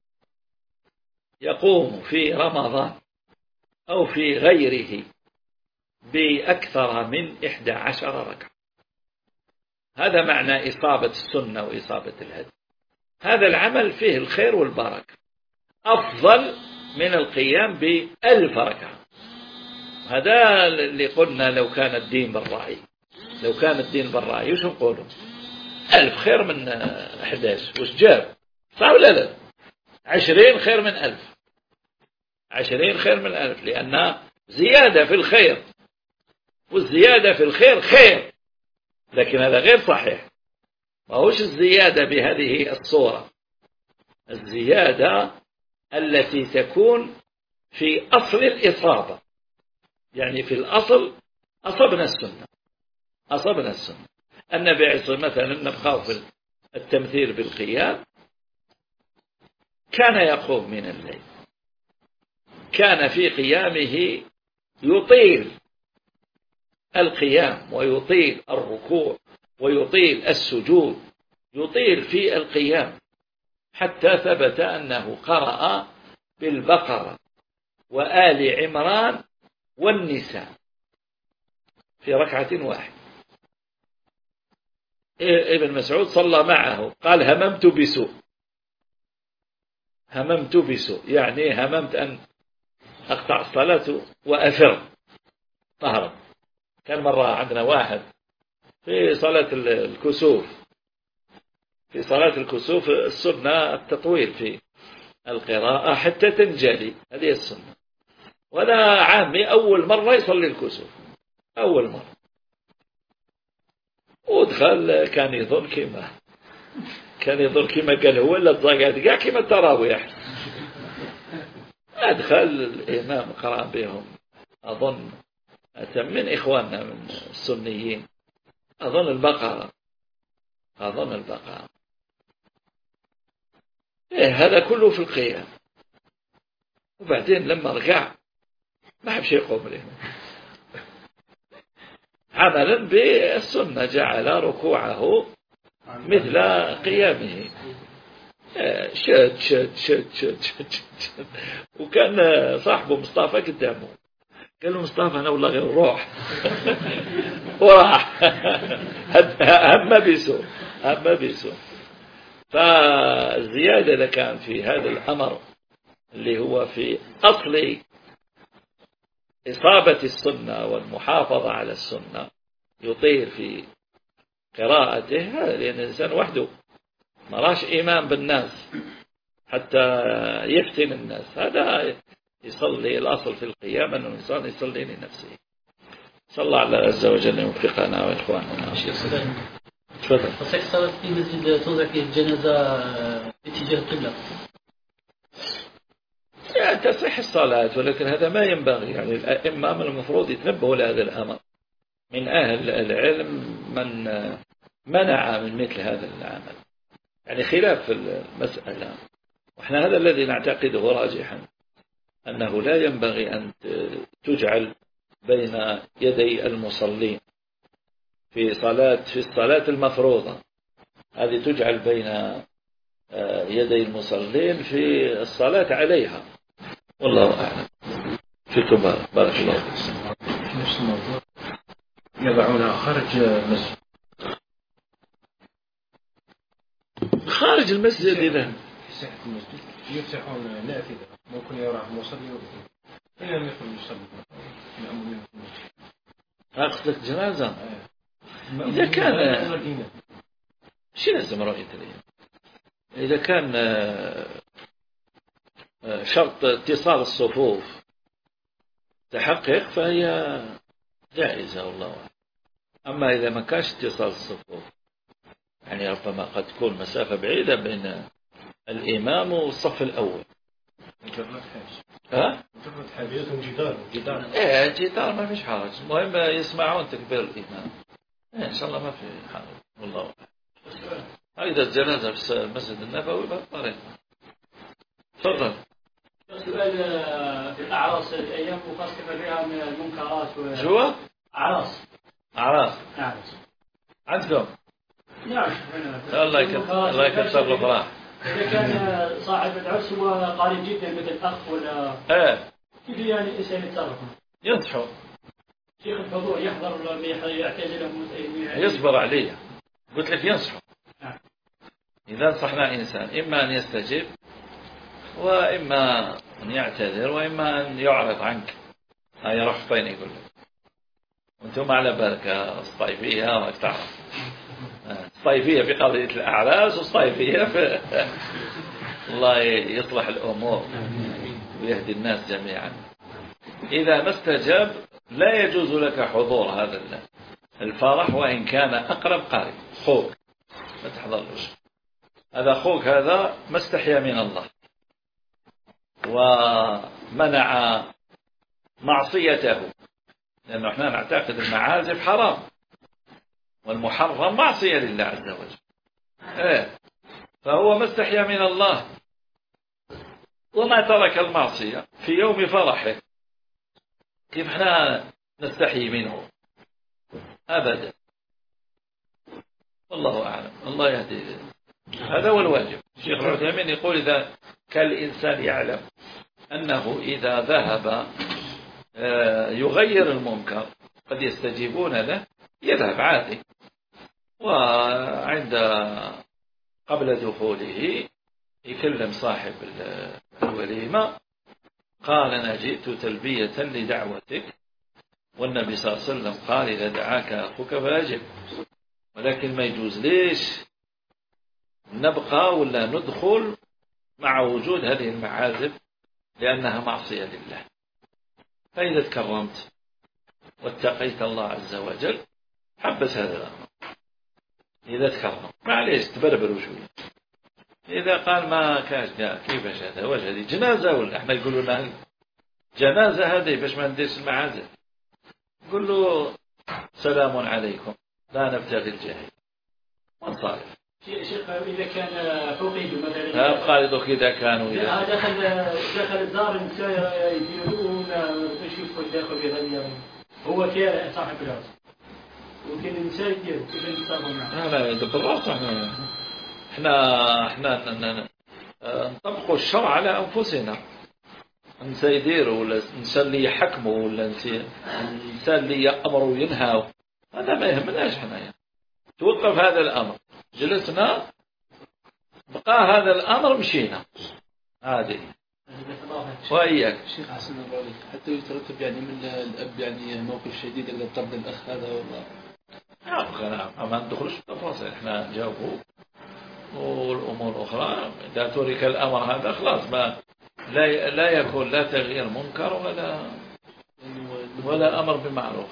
يقوم في رمضان أو في غيره بأكثر من إحدى عشر ركعة. هذا معنى إصابة السنة وإصابة الهدي. هذا العمل فيه الخير والبركة، أفضل من القيام بألف ركعة. هذا اللي قلنا لو كان الدين بالرأي، لو كان الدين بالرأي وش نقوله؟ ألف خير من أحداش. وش جاب؟ صح ولا لا؟ عشرين خير من ألف، عشرين خير من ألف، لأنها زيادة في الخير، والزيادة في الخير خير، لكن هذا غير صحيح. ما هوش الزيادة بهذه الصورة، الزيادة التي تكون في أصل الإصابة، يعني في الأصل أصبنا السنة، أصبنا السنة. النبي عليه الصلاة والسلام مثلا نبقى في التمثيل بالقيام، كان يقوم من الليل، كان في قيامه يطيل القيام ويطيل الركوع ويطيل السجود، يطيل في القيام، حتى ثبت أنه قرأ بالبقرة وآل عمران والنساء في ركعة واحدة. ابن مسعود صلى معه قال هممت بسوء، هممت بسوء يعني هممت أن أقطع الصلاة وأفر طهرا. كان مرة عندنا واحد في صلاة الكسوف، في صلاة الكسوف السنة التطويل في القراءة حتى تنجلي، هذه السنة. ولا عامي أول مرة يصلي الكسوف، أول مرة، ودخل كان يظن كما كان يظن كما قال هو لا تضاقات كاع كما التراويح. أدخل الإمام قرأ بهم، أظن من إخواننا من السنيين، أظن البقرة، أظن البقرة. إيه هذا كله في القيام. وبعدين لما رجع ما حب شيء يقوم له، عملا بالسنة جعل ركوعه مثل قيامه، شد شد شد شد شد شد. وكان صاحبه مصطفى قدامه، قال له مصطفى أنا والله غير روح وراح هم بيسوء هم بيسوء. فالزيادة اللي كان في هذا الأمر اللي هو في أصل إصابة السنة والمحافظة على السنة يطيل في قراءته، هذا لأن الإنسان وحده ما راش إمام بالناس حتى يفتن الناس، هذا يصلي. الأصل في القيام أنه الإنسان يصلي لنفسه. صلى الله الله عز وجل يوفقنا وإخواننا. تفضل. تصح الصلاة في مسجد توضع فيه الجنازة باتجاه القبلة؟ يعني تصح الصلاة، ولكن هذا ما ينبغي. يعني الأئمة من المفروض يتنبهوا لهذا الأمر. من أهل العلم من منع من مثل هذا العمل، يعني خلاف المسألة. وإحنا هذا الذي نعتقده راجحا، أنه لا ينبغي أن تجعل بين يدي المصلين في صلاة في الصلاة المفروضة، هذه تجعل بين يدي المصلين في الصلاة عليها، والله أعلم. فيكم بارك الله فيكم. نفس الموضوع يضعونها خارج المسجد، خارج المسجد إذا في ساحة المسجد يفتحون نافذة ممكن يروح مصلي إلى ما يخرج يصلي من أمر من المسجد. أقصدك جنازة؟ إذا كان شو لازم رؤية اليوم؟ إذا كان شرط اتصال الصفوف تحقق فهي جائزة والله. أما إذا ما كانش اتصال الصفوف، يعني ربما قد تكون مسافة بعيدة بين الإمام والصف الأول. مجرد حاجة. ها؟ مجرد حاجة. جدار. جدار. إيه جدار ما فيش حرج، المهم يسمعون تكبير الإمام. إيه إن شاء الله ما في حرج والله. إذا الجنازة في المسجد النبوي بطريقة. تفضل. سؤال في الأعراس الأيام وخاصة فيها من المنكرات و... جوا؟ أعراس. أعراس. نعم. عندكم؟ نعم. الله يكثر الله يكثر الأفراح. إذا كان صاحب العرس هو قريب جدا مثل أخ ولا. إيه. كيف يعني الإنسان يتصرف؟ ينصحوا. شيخ الحضور يحضر يعتزلهم. يصبر عليه. قلت لك ينصحوا. نعم. إذا نصحنا إنسان إما أن يستجيب وإما أن يعتذر وإما أن يعرض عنك. هاي رحطين يقول لك. وانتم على بالك الصيفية وتعرف. الصيفية في قضية الأعراس والصيفية في الله يصلح الأمور ويهدي الناس جميعا. إذا ما استجاب لا يجوز لك حضور هذا الفرح وإن كان أقرب قارب خوك ما تحضرش. هذا خوك هذا ما استحيا من الله ومنع معصيته، لأنه احنا نعتقد المعازف حرام والمحرم معصية لله عز وجل. ايه فهو ما استحيا من الله وما ترك المعصية في يوم فرحه. كيف احنا نستحي منه؟ أبدا. والله أعلم. الله يهدي. هذا هو الواجب. الشيخ العثيمين يقول إذا كان الإنسان يعلم أنه إذا ذهب يغير المنكر قد يستجيبون له يذهب عادي، وعند قبل دخوله يكلم صاحب الوليمة قال أنا جئت تلبية لدعوتك، والنبي صلى الله عليه وسلم قال إذا دعاك أخوك فأجب. ولكن ما يجوز ليش نبقى ولا ندخل مع وجود هذه المعازف لأنها معصية لله. فإذا تكرمت واتقيت الله عز وجل حبس هذا الأمر. إذا تكرم معليش تبربر وشوية. إذا قال ما كاش كيفاش هذا واش هذه جنازة ولا احنا يقولوا لنا جنازة هذه باش ما نديرش المعازف. قل له سلام عليكم لا نبتغي الجاهل ونصالح. شيخ إذا كان فقيد مثلا لا قالوا إذا كانوا إذا دخل دخل الدار النساء يديرون تشوف داخل بهذه هو كان صاحب الراس وكان النساء يديروا كيف نتصرفوا معه؟ لا لا بالراس احنا احنا احنا نطبقوا الشرع على أنفسنا. النساء يديروا ولا النساء اللي يحكموا ولا النساء اللي يأمروا وينهوا هذا ما يهمناش احنا يعني. توقف هذا الأمر جلسنا بقى هذا الأمر مشينا عادي. وإياك. شيخ حسن الله عليك، حتى يترتب يعني من الأب يعني موقف شديد يقدر طرد الأخ هذا والله. نعم نعم، ما ندخلش في التفاصيل، احنا نجاوبه والأمور الأخرى إذا ترك الأمر هذا خلاص ما لا لا يكون لا تغيير منكر ولا ولا أمر بمعروف.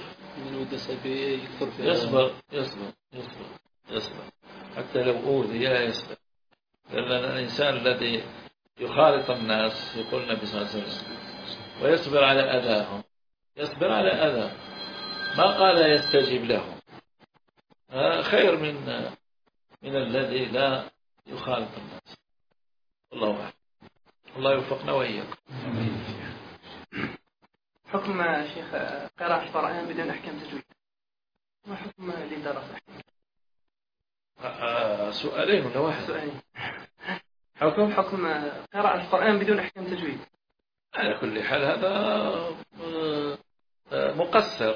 يصبر يصبر يصبر يصبر حتى لو أوذي يصبر، لأن الإنسان الذي يخالط الناس يقول النبي صلى الله عليه وسلم ويصبر على أذاهم، يصبر على أذاهم، ما قال يستجيب لهم، خير من من الذي لا يخالط الناس. الله أعلم، الله يوفقنا وإياكم. حكم شيخ قراءة القرآن بدون أحكام تجويد، ما حكم للدراسة؟ سؤالين ولا واحد؟ سؤالين. حكم حكم قراءة القرآن بدون أحكام تجويد. على كل حال هذا مقصر،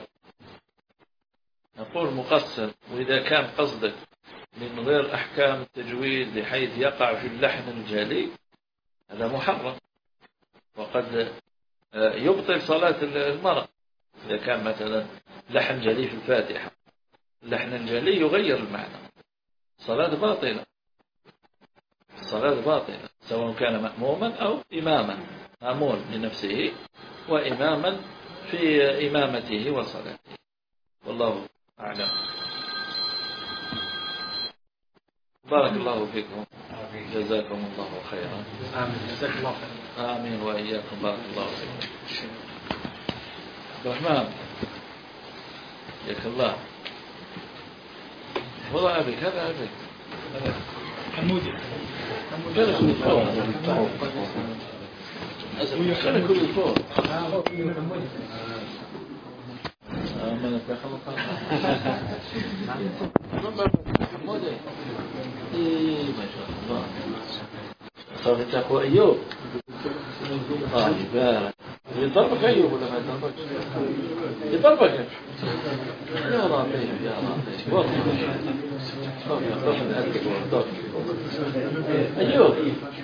نقول مقصر، وإذا كان قصدك من غير أحكام التجويد بحيث يقع في اللحن الجلي هذا محرم، وقد يبطل صلاة المرء إذا كان مثلا لحن جلي في الفاتحة، اللحن الجلي يغير المعنى، صلاة باطلة، صلاة باطلة سواء كان مأموما أو إماما، مأمون لنفسه وإماما في إمامته وصلاته، والله أعلم. بارك الله فيكم، جزاكم الله خيرا. آمين. جزاك الله خيرا. آمين وإياكم، بارك الله فيكم. عبد الرحمن ياك الله، وضع أبيك، هذا أبيك حمودي خلي كل فوق، خلي كل فوق. آمين حمودي. إيه ما شاء الله. صار تقوى أيوب. آه بارك. يضربك أيوب ولا ما يضربك؟ يضربك. يا لطيف يا لطيف. أيوب.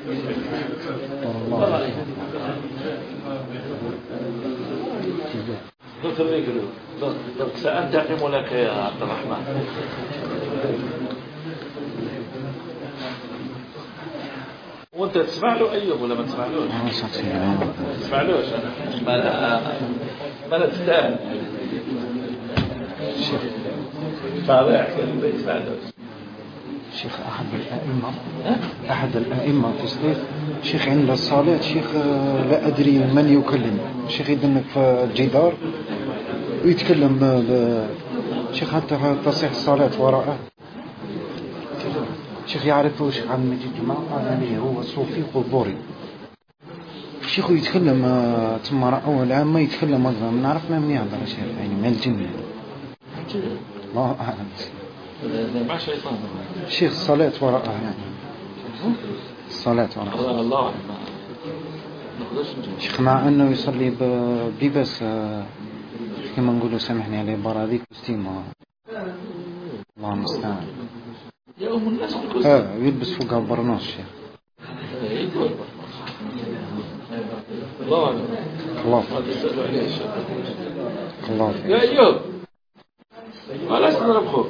قلت الرجل سأنتقم لك يا عبد الرحمن. وانت تسمع له أيوب ولا ما تسمعلوش؟ ما تسمعلوش. ما لا ما لا تستاهل. فاضح كلمة يسمعلوش. شيخ أحد الأئمة أحد الأئمة في الصيف شيخ عند الصلاة شيخ لا أدري من يكلم، شيخ يدنك في الجدار ويتكلم ب شيخ حتى تصيح الصلاة وراءه. شيخ يعرفه شيخ عبد المجيد جماعة قال لي هو صوفي قبوري، شيخ يتكلم تما أول عام ما يتكلم أكثر من عرفنا من يهضر شيخ يعني من الجن. الله أعلم. مع شيطان. شيخ الصلاة وراءه يعني. الصلاة وراءه. الله أعلم. شيخ مع أنه يصلي بلباس كما نقولوا سامحني عليه براديك وستيما. الله المستعان. يوم الناس بالكل. اه يلبس فوقها برنوس شيخ. الله أعلم. الله. الله. يا أيوب. ما ليش تضرب خوك؟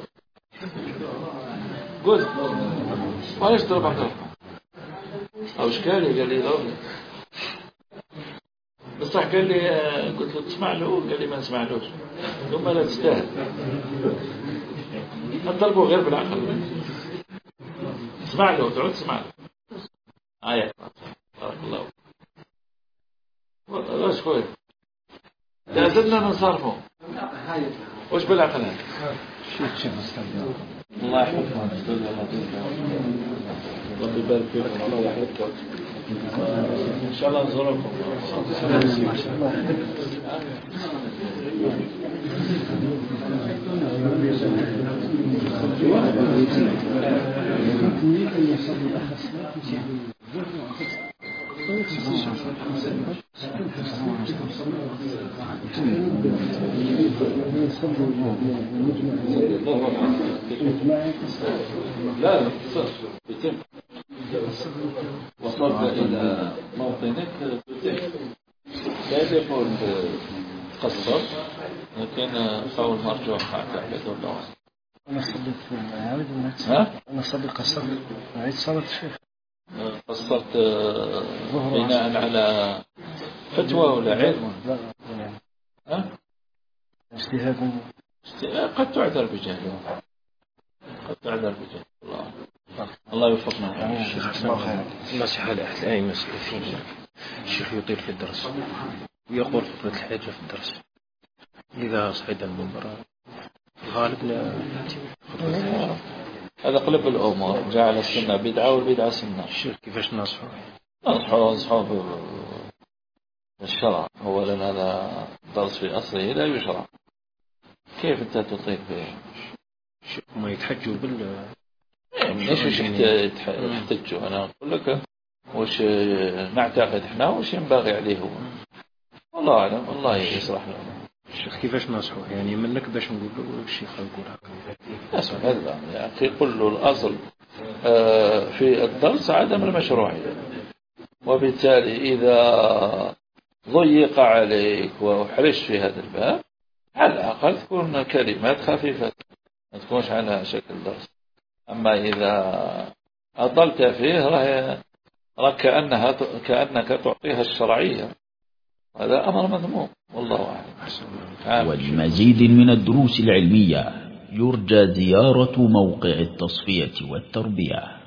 قل. ما ليش تضرب عبد الرحمن؟ أو إشكالي قال لي ضربني. بس قال لي قلت له تسمع له، قال لي ما نسمعلوش. ثم لا تستاهل. نضربه غير بالعقل. اسمع له، تعود تسمع له. آية. بارك الله. والله شوي. لازمنا نصرفه. وش بالعقل هذا؟ شيخ شيخ استغفر الله يحفظكم. ربي يبارك فيكم. الله يحفظكم. إن شاء الله نزوركم. لا لا يتم. وصل ترد إلى موطنك تتم. لا يقول تقصر، لكن قول مرجوح أعتقد والله. أنا صدق في العيد ها؟ أنا صدق قصرت عيد صلاة الشيخ. قصرت بناء على فتوى ولا علم؟ لا ها؟ اجتهاد. قد تعذر بجهل، قد تعذر بجهل. الله الله يوفقنا. الشيخ نصيحة لأهل الأئمة السلفيين. الشيخ يطيل في الدرس ويقول خطبة الحاجة في الدرس. إذا صعد المنبر الغالب لا خطبة الحاجة. هذا قلب الأمور، جعل السنة بدعة والبدعة سنة. الشيخ كيفاش نصحه؟ نصحه نصحه بالشرع. أولا هذا درس في أصله لا يشرع، كيف أنت تطيل به؟ ما يتحجوا بال ليش وش يحتجوا؟ أنا أقول لك وش نعتقد إحنا وش ينبغي عليه هو. والله أعلم، الله يصلح لنا. الشيخ كيفاش نصحه يعني منك باش نقول له الشيخ يقول هكا؟ أسمع هذا يا أخي، قل له الأصل في الدرس عدم المشروعية، وبالتالي إذا ضيق عليك وحرشت في هذا الباب على الأقل تكون كلمات خفيفة، ما تكونش على شكل درس. أما إذا أطلت فيه راه كأنها كأنك تعطيها الشرعية، هذا أمر مذموم والله أعلم. والمزيد من الدروس العلمية يرجى زيارة موقع التصفية والتربية.